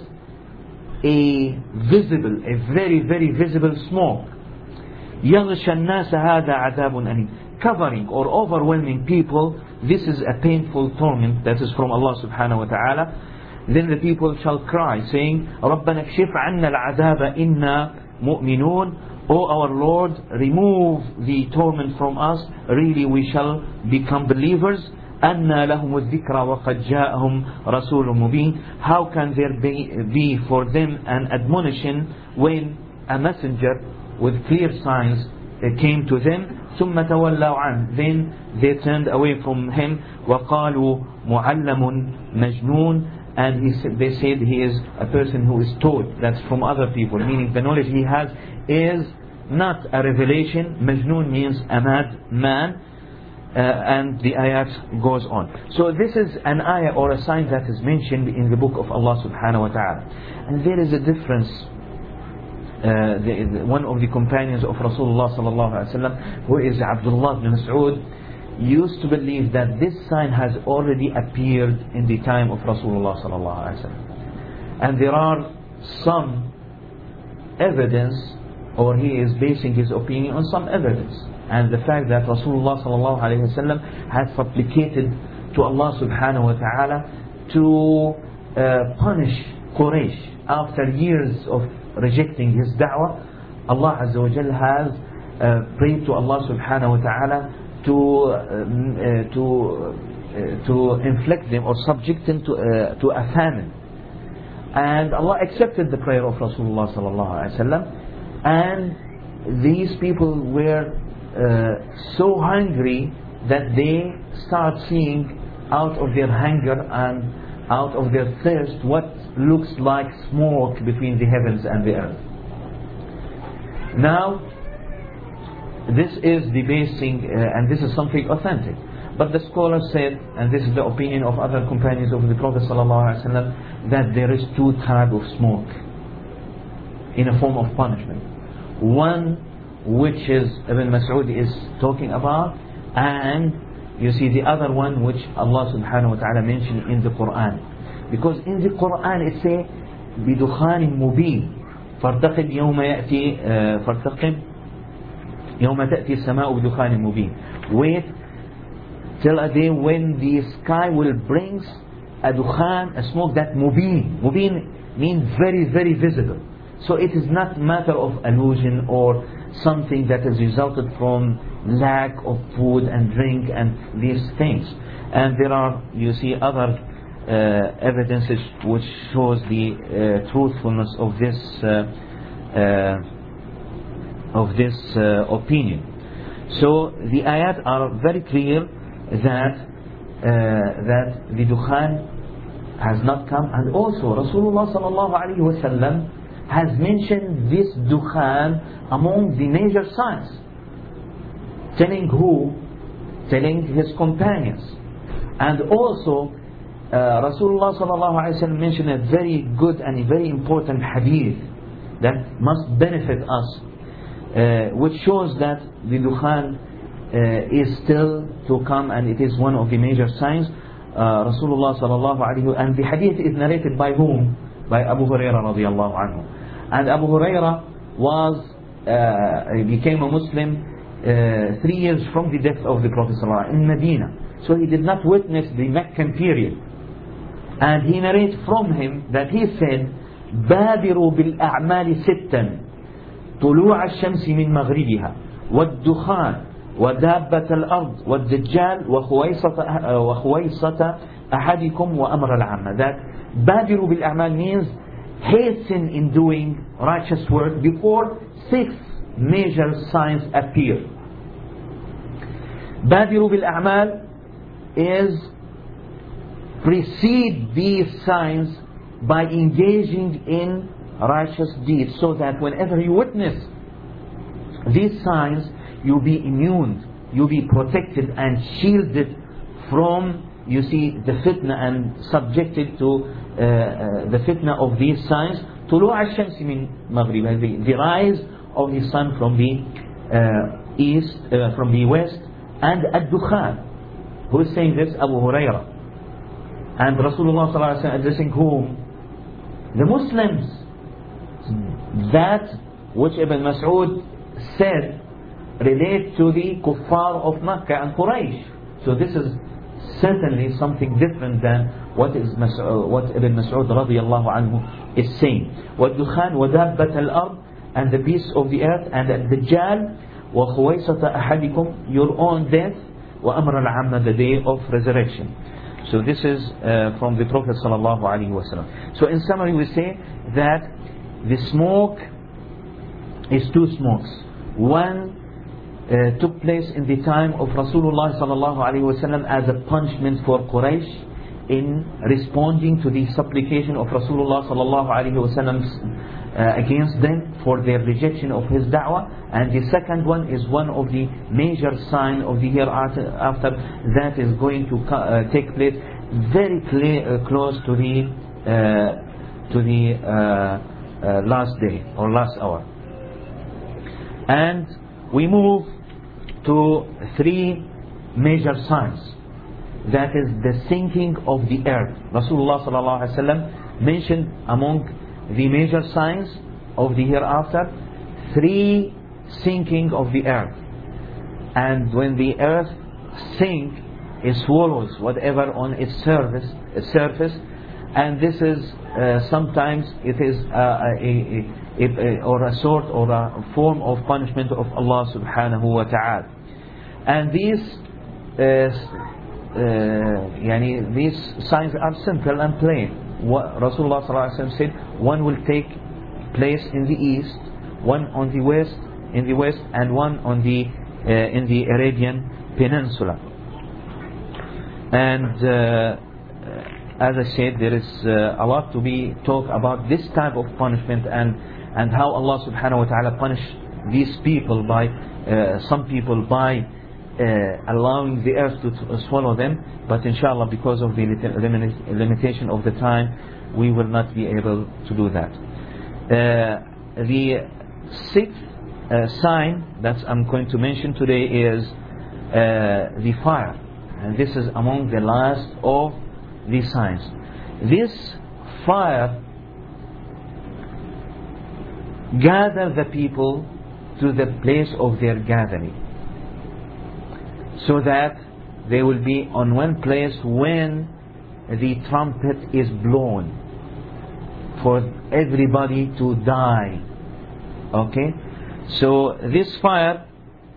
Speaker 1: a visible, a very very visible smoke. يَغْشَى النَّاسَ هَذَا عَذَابٌ أَلِيمٌ. Covering or overwhelming people, this is a painful torment that is from Allah subhanahu wa ta'ala. Then the people shall cry, saying, رَبَّنَا اكْشِفْ عَنَّا الْعَذَابَ إِنَّا مُؤْمِنُونَ. O our Lord, remove the torment from us, really we shall become believers. أَنَّى لَهُمُ الذِّكْرَى وَقَدْ جَاءَهُمْ رَسُولٌ مُبِينٌ. How can there be, be for them an admonition when a messenger with clear signs came to them? ثُمَّ تَوَلَّوْا عَنْهُ. Then they turned away from him. وَقَالُوا مُعَلَّمٌ مَجْنُونَ. And he said, they said he is a person who is taught. That's from other people, meaning the knowledge he has is not a revelation. Majnoon means a mad man. Uh, and the ayat goes on. So this is an ayah or a sign that is mentioned in the book of Allah subhanahu wa ta'ala. And there is a difference. Uh, the, the, one of the companions of Rasulullah sallallahu alaihi wasallam, who is Abdullah ibn Mas'ud, used to believe that this sign has already appeared in the time of Rasulullah sallallahu alaihi wasallam. And there are some evidence, or he is basing his opinion on some evidence. And the fact that Rasulullah sallallahu alaihi wasallam had supplicated to Allah subhanahu wa ta'ala to uh, punish Quraysh after years of rejecting his da'wah. Allah Azza wa Jal has uh, prayed to Allah subhanahu wa ta'ala to um, uh, to uh, to inflict them or subject them to uh, to a famine. And Allah accepted the prayer of Rasulullah sallallahu alaihi wasallam, and these people were uh, so hungry that they start seeing out of their hunger and out of their thirst what looks like smoke between the heavens and the earth. Now this is the basing uh, and this is something authentic, but the scholars said, and this is the opinion of other companions of the Prophet ﷺ, that there is two types of smoke in a form of punishment. One which is Ibn Mas'ud is talking about, and you see the other one which Allah subhanahu wa ta'ala mentioned in the Quran. Because in the Quran it says بدخان مبين فارتقب يوم يأتي uh, فارتقب يوم تأتي السماء بدخان مبين. Wait till a day when the sky will bring a dukhan, a smoke that mubin. Mubin means very, very visible. So it is not matter of illusion or something that has resulted from lack of food and drink and these things. And there are, you see, other uh, evidences which shows the uh, truthfulness of this uh, uh, of this uh, opinion. So the ayat are very clear that uh, that the dukhan has not come, and also Rasulullah sallallahu alaihi wasallam has mentioned this dukhan among the major signs, telling who? Telling his companions. And also uh, Rasulullah sallallahu alaihi wasallam mentioned a very good and a very important hadith that must benefit us, uh, which shows that the dukhan uh, is still to come, and it is one of the major signs. Uh, Rasulullah sallallahu alaihi wasallam, and the hadith is narrated by whom? By Abu Hurairah radiyallahu anhu. And Abu Hurairah was uh, became a Muslim uh, three years from the death of the Prophet sallallahu alaihi wasallam in Medina. So he did not witness the Meccan period. And he narrates from him that he said, بادروا بالأعمال ستا طلوع الشمس من مغربها والدخان ودابة الأرض والدجال وخويصة وخويصة أحدكم وأمر العامة. That بادروا بالأعمال means hasten in doing righteous work before six major signs appear. بادروا بالأعمال is precede these signs by engaging in righteous deeds, so that whenever you witness these signs, you'll be immune, you'll be protected and shielded from, you see, the fitna, and subjected to uh, uh, the fitna of these signs. طلوع الشمس من مغربها, the, the rise of the sun from the uh, east, uh, from the west, and الدخان. Who is saying this? Abu Hurairah. And Rasulullah sallallahu alaihi wasallam addressing whom? The Muslims. That which Ibn Mas'ud said relate to the kuffar of Makkah and Quraysh. So this is certainly something different than what is Mas'ud, what Ibn Mas'ud radiyallahu anhu is saying. وَالدُّخَانِ وَدَابَّةَ الْأَرْضِ, and the beasts of the earth, and the Dajjal, وَخُوَيْصَةَ أَحَدِكُمْ, your own death, وَأَمْرَ الْعَامَّةِ, the day of resurrection. So this is uh, from the Prophet sallallahu alaihi wasallam. So in summary, we say that the smoke is two smokes. One uh, took place in the time of Rasulullah sallallahu alaihi wasallam as a punishment for Quraysh in responding to the supplication of Rasulullah sallallahu alaihi wasallam uh, against them for their rejection of his da'wah. And the second one is one of the major sign of the hereafter after that is going to uh, take place very clear, uh, close to the uh, to the uh, uh, last day or last hour. And we move to three major signs. That is the sinking of the earth. Rasulullah sallallahu alaihi wasallam mentioned among the major signs of the hereafter three sinking of the earth. And when the earth sink, it swallows whatever on its surface, its surface, and this is uh, sometimes it is uh, a, a, a, or a sort or a form of punishment of Allah subhanahu wa ta'ala. And these uh, Uh, yani these signs are simple and plain. What Rasulullah sallallahu alaihi wasallam said, one will take place in the east, one on the west, in the west, and one on the uh, in the Arabian Peninsula. And uh, as I said, there is uh, a lot to be talked about this type of punishment, and and how Allah subhanahu wa ta'ala punished these people by uh, some people by Uh, allowing the earth to, to swallow them. But inshallah, because of the limitation of the time, we will not be able to do that. Uh, the sixth uh, sign that I'm going to mention today is uh, the fire, and this is among the last of the signs. This fire gathered the people to the place of their gathering, so that they will be on one place when the trumpet is blown, for everybody to die. Okay, so this fire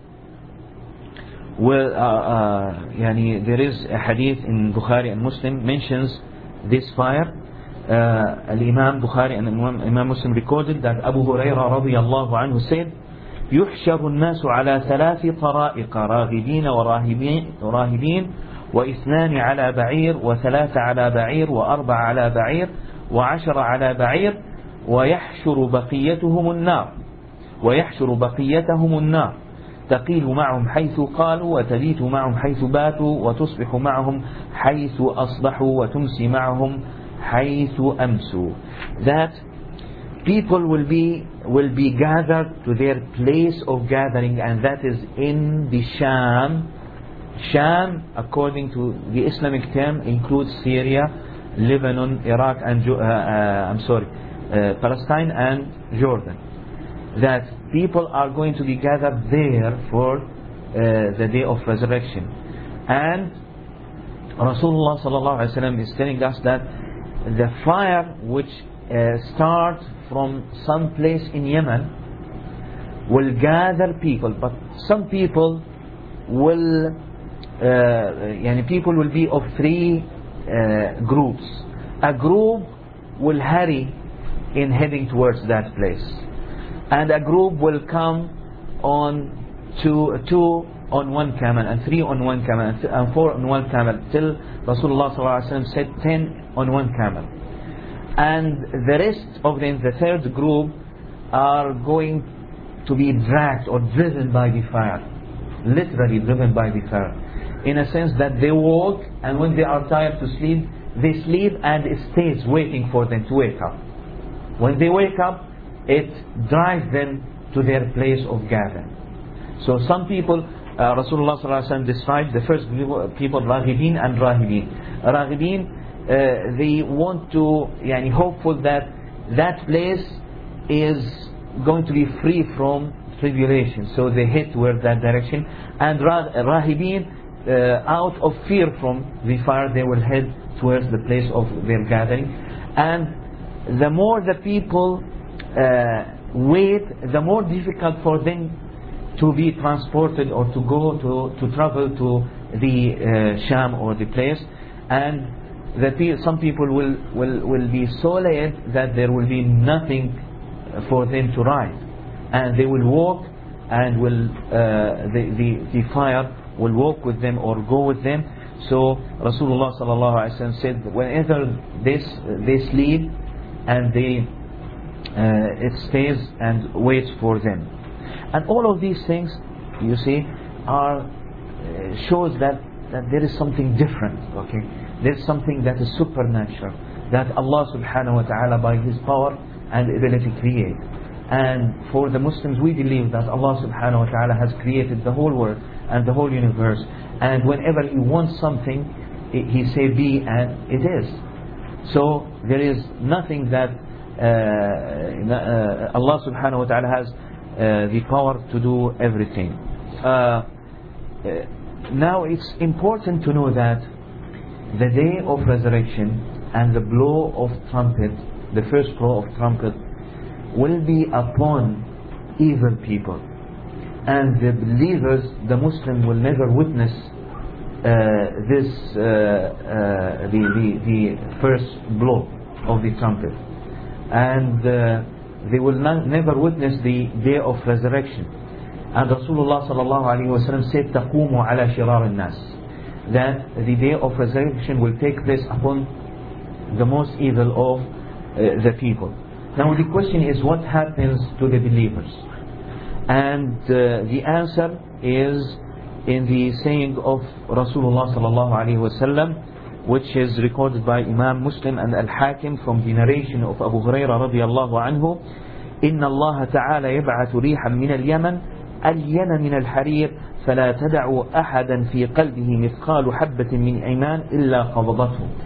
Speaker 1: will, uh, uh, yani there is a hadith in Bukhari and Muslim mentions this fire. Uh, Al-Imam Bukhari and Imam Muslim recorded that Abu Hurairah radiyallahu anhu said, يحشر الناس على ثلاث طرائق راغبين وراهبين وراهبين واثنان على بعير وثلاث على بعير وأربع على بعير وعشر على بعير ويحشر بقيتهم النار ويحشر بقيتهم النار تقيل معهم حيث قالوا وتبيت معهم حيث باتوا وتصبح معهم حيث أصبحوا وتمسي معهم حيث أمسوا. That people will be will be gathered to their place of gathering, and that is in the Sham. Sham, according to the Islamic term, includes Syria, Lebanon, Iraq, and uh, uh, I'm sorry, uh, Palestine and Jordan. That people are going to be gathered there for uh, the day of resurrection. And Rasulullah sallallahu alaihi wasallam is telling us that the fire which uh, starts from some place in Yemen will gather people, but some people will uh, yani people will be of three uh, groups. A group will hurry in heading towards that place, and a group will come on two, two on one camel, and three on one camel, and four on one camel, till Rasulullah sallallahu alaihi wasallam said ten on one camel. And the rest of them, the third group, are going to be dragged or driven by the fire, literally driven by the fire, in a sense that they walk, and when they are tired to sleep, they sleep, and it stays waiting for them to wake up. When they wake up, it drives them to their place of gathering. So some people, uh, Rasulullah sallallahu alaihi wasallam described the first group of people, Raghibin and Rahibin. Raghibin, uh, they want to, yani hopeful that that place is going to be free from tribulation, so they head toward that direction. And Rahibin, uh, out of fear from the fire, they will head towards the place of their gathering. And the more the people uh, wait, the more difficult for them to be transported or to go to, to travel to the uh, Sham or the place. And the, some people will, will, will be so late that there will be nothing for them to ride, and they will walk, and will uh, the, the, the fire will walk with them or go with them. So Rasulullah sallallahu alaihi wasallam said, whenever they, they sleep, and they uh, it stays and waits for them. And all of these things, you see, are uh, shows that, that there is something different. Okay, there is something that is supernatural, that Allah subhanahu wa ta'ala by His power and ability create. And for the Muslims, we believe that Allah subhanahu wa ta'ala has created the whole world and the whole universe, and whenever He wants something, He say be, and it is. So there is nothing that uh, uh, Allah subhanahu wa ta'ala has uh, the power to do everything. Uh, uh, now it's important to know that the day of resurrection and the blow of trumpet, the first blow of trumpet, will be upon evil people, and the believers, the Muslim, will never witness uh, this uh, uh, the, the the first blow of the trumpet, and uh, they will not, never witness the day of resurrection. And Rasulullah sallallahu alaihi wasallam said, "Taqumu ala shirar al-nas," that the day of resurrection will take place upon the most evil of uh, the people. Now the question is, what happens to the believers? And uh, the answer is in the saying of Rasulullah sallallahu alaihi wasallam, which is recorded by Imam Muslim and Al-Hakim from the narration of Abu Hurairah radiyallahu anhu. إن الله تعالى يبعث ريحا من اليمن ألين من الحرير فلا تدع أحدا في قلبه مثقال حبة من إيمان إلا قبضته.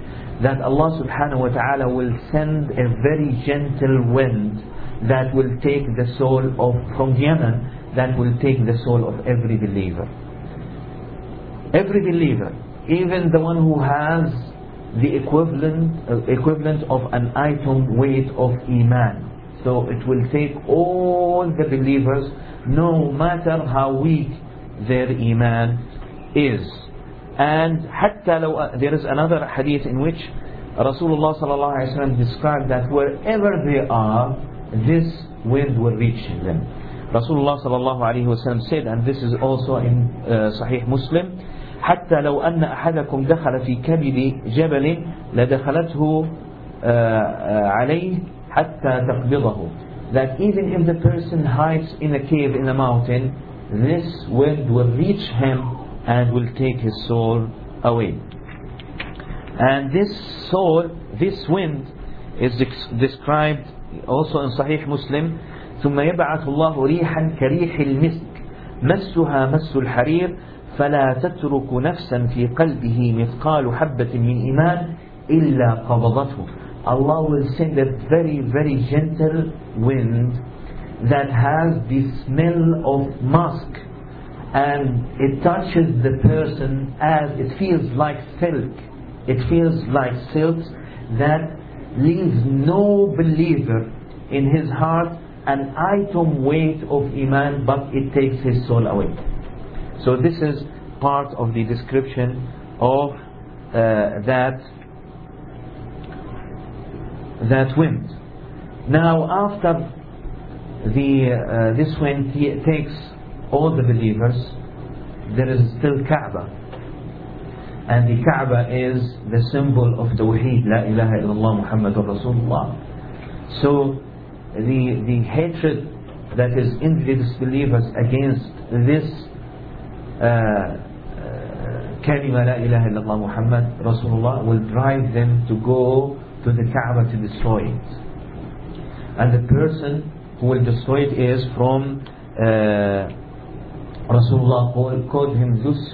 Speaker 1: that Allah subhanahu wa ta'ala will send a very gentle wind that will take the soul of, from Yemen, that will take the soul of every believer. Every believer, even the one who has the equivalent uh, equivalent of an atom weight of Iman. So it will take all the believers, no matter how weak their Iman is. And حتى لو, uh, there is another hadith in which Rasulullah sallallahu alaihi wasallam described that wherever they are, this wind will reach them. Rasulullah sallallahu alaihi wasallam said, and this is also in uh, Sahih Muslim, حتى لو أن أحدكم دخل في كبد جبل لدخلته عليه حتى تقبضه. That even if the person hides in a cave in a mountain, this wind will reach him and will take his soul away. And this soul, this wind is described also in Sahih Muslim. ثم يبعث الله ريحا كريح المسك مسها مس الحرير فلا تترك نفسا في قلبه مثقال حبة من إيمان إلا قبضته. Allah will send a very very gentle wind that has the smell of musk, and it touches the person as it feels like silk. It feels like silk that leaves no believer in his heart an atom weight of Iman, but it takes his soul away. So this is part of the description of uh, that that wind. Now after the uh, this wind takes all the believers, there is still Kaaba, and the Kaaba is the symbol of Tawheed, La ilaha illallah Muhammadur Rasulullah. So the the hatred that is in the disbelievers against this kalima La ilaha illallah Muhammad Rasulullah will drive them to go to the Kaaba to destroy it. And the person who will destroy it is from uh, Rasulullah called him Dhu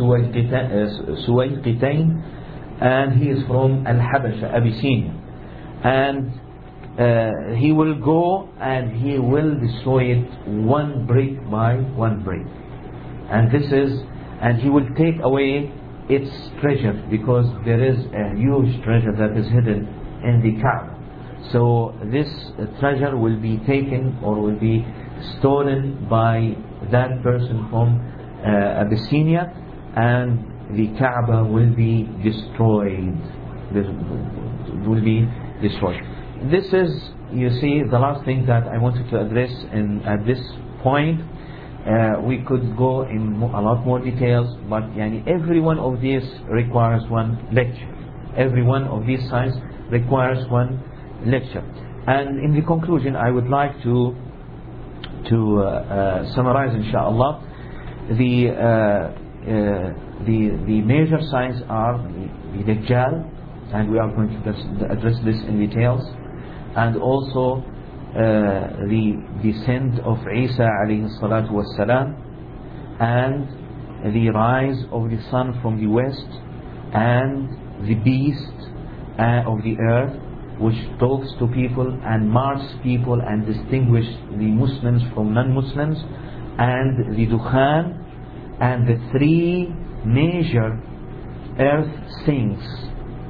Speaker 1: Suwayqitain, and he is from Al-Habasha, Abyssinia. And uh, he will go and he will destroy it one brick by one brick. And this is, and he will take away its treasure, because there is a huge treasure that is hidden in the Kaaba. So this treasure will be taken or will be stolen by that person from uh, Abyssinia, and the Kaaba will be destroyed. This will be destroyed. This is, you see, the last thing that I wanted to address in, at this point. Uh, we could go in mo a lot more details, but yani, every one of these requires one lecture. Every one of these signs requires one lecture. And in the conclusion, I would like to to uh, uh, summarize, inshallah, the uh, uh, the the major signs are the, the Dajjal, and we are going to address this in details, and also Uh, the descent of Isa alayhi salatu wassalam, and the rise of the sun from the west, and the beast uh, of the earth which talks to people and marks people and distinguishes the Muslims from non-Muslims, and the Dukhan, and the three major earth things uh,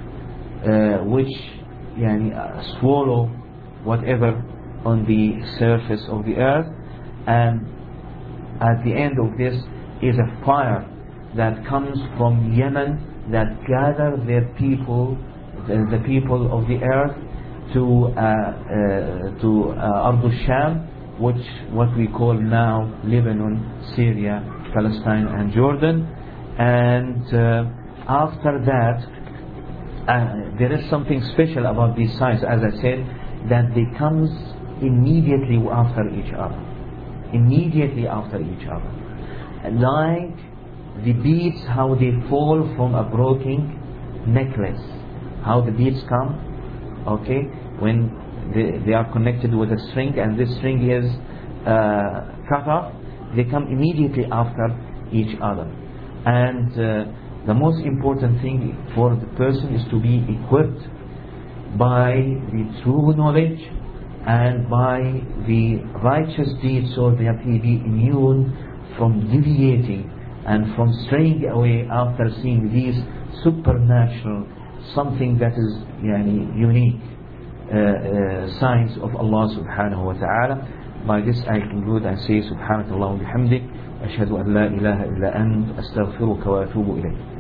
Speaker 1: which yani, uh, swallow whatever on the surface of the earth. And at the end of this is a fire that comes from Yemen, that gather their people, the, the people of the earth, to uh, uh, to uh, Ardul Sham, which what we call now Lebanon, Syria, Palestine and Jordan. And uh, after that uh, there is something special about these signs, as I said, that they comes immediately after each other. Immediately after each other. Like the beads, how they fall from a broken necklace. How the beads come, okay, when they, they are connected with a string, and this string is uh, cut off, they come immediately after each other. And uh, the most important thing for the person is to be equipped by the true knowledge and by the righteous deeds, so that he be immune from deviating and from straying away after seeing these supernatural, something that is yani, unique uh, uh, signs of Allah subhanahu wa ta'ala. By this I conclude and say subhanakallah wa bihamdik ashhadu an la ilaha illa ant astaghfiruka wa atubu ilayk.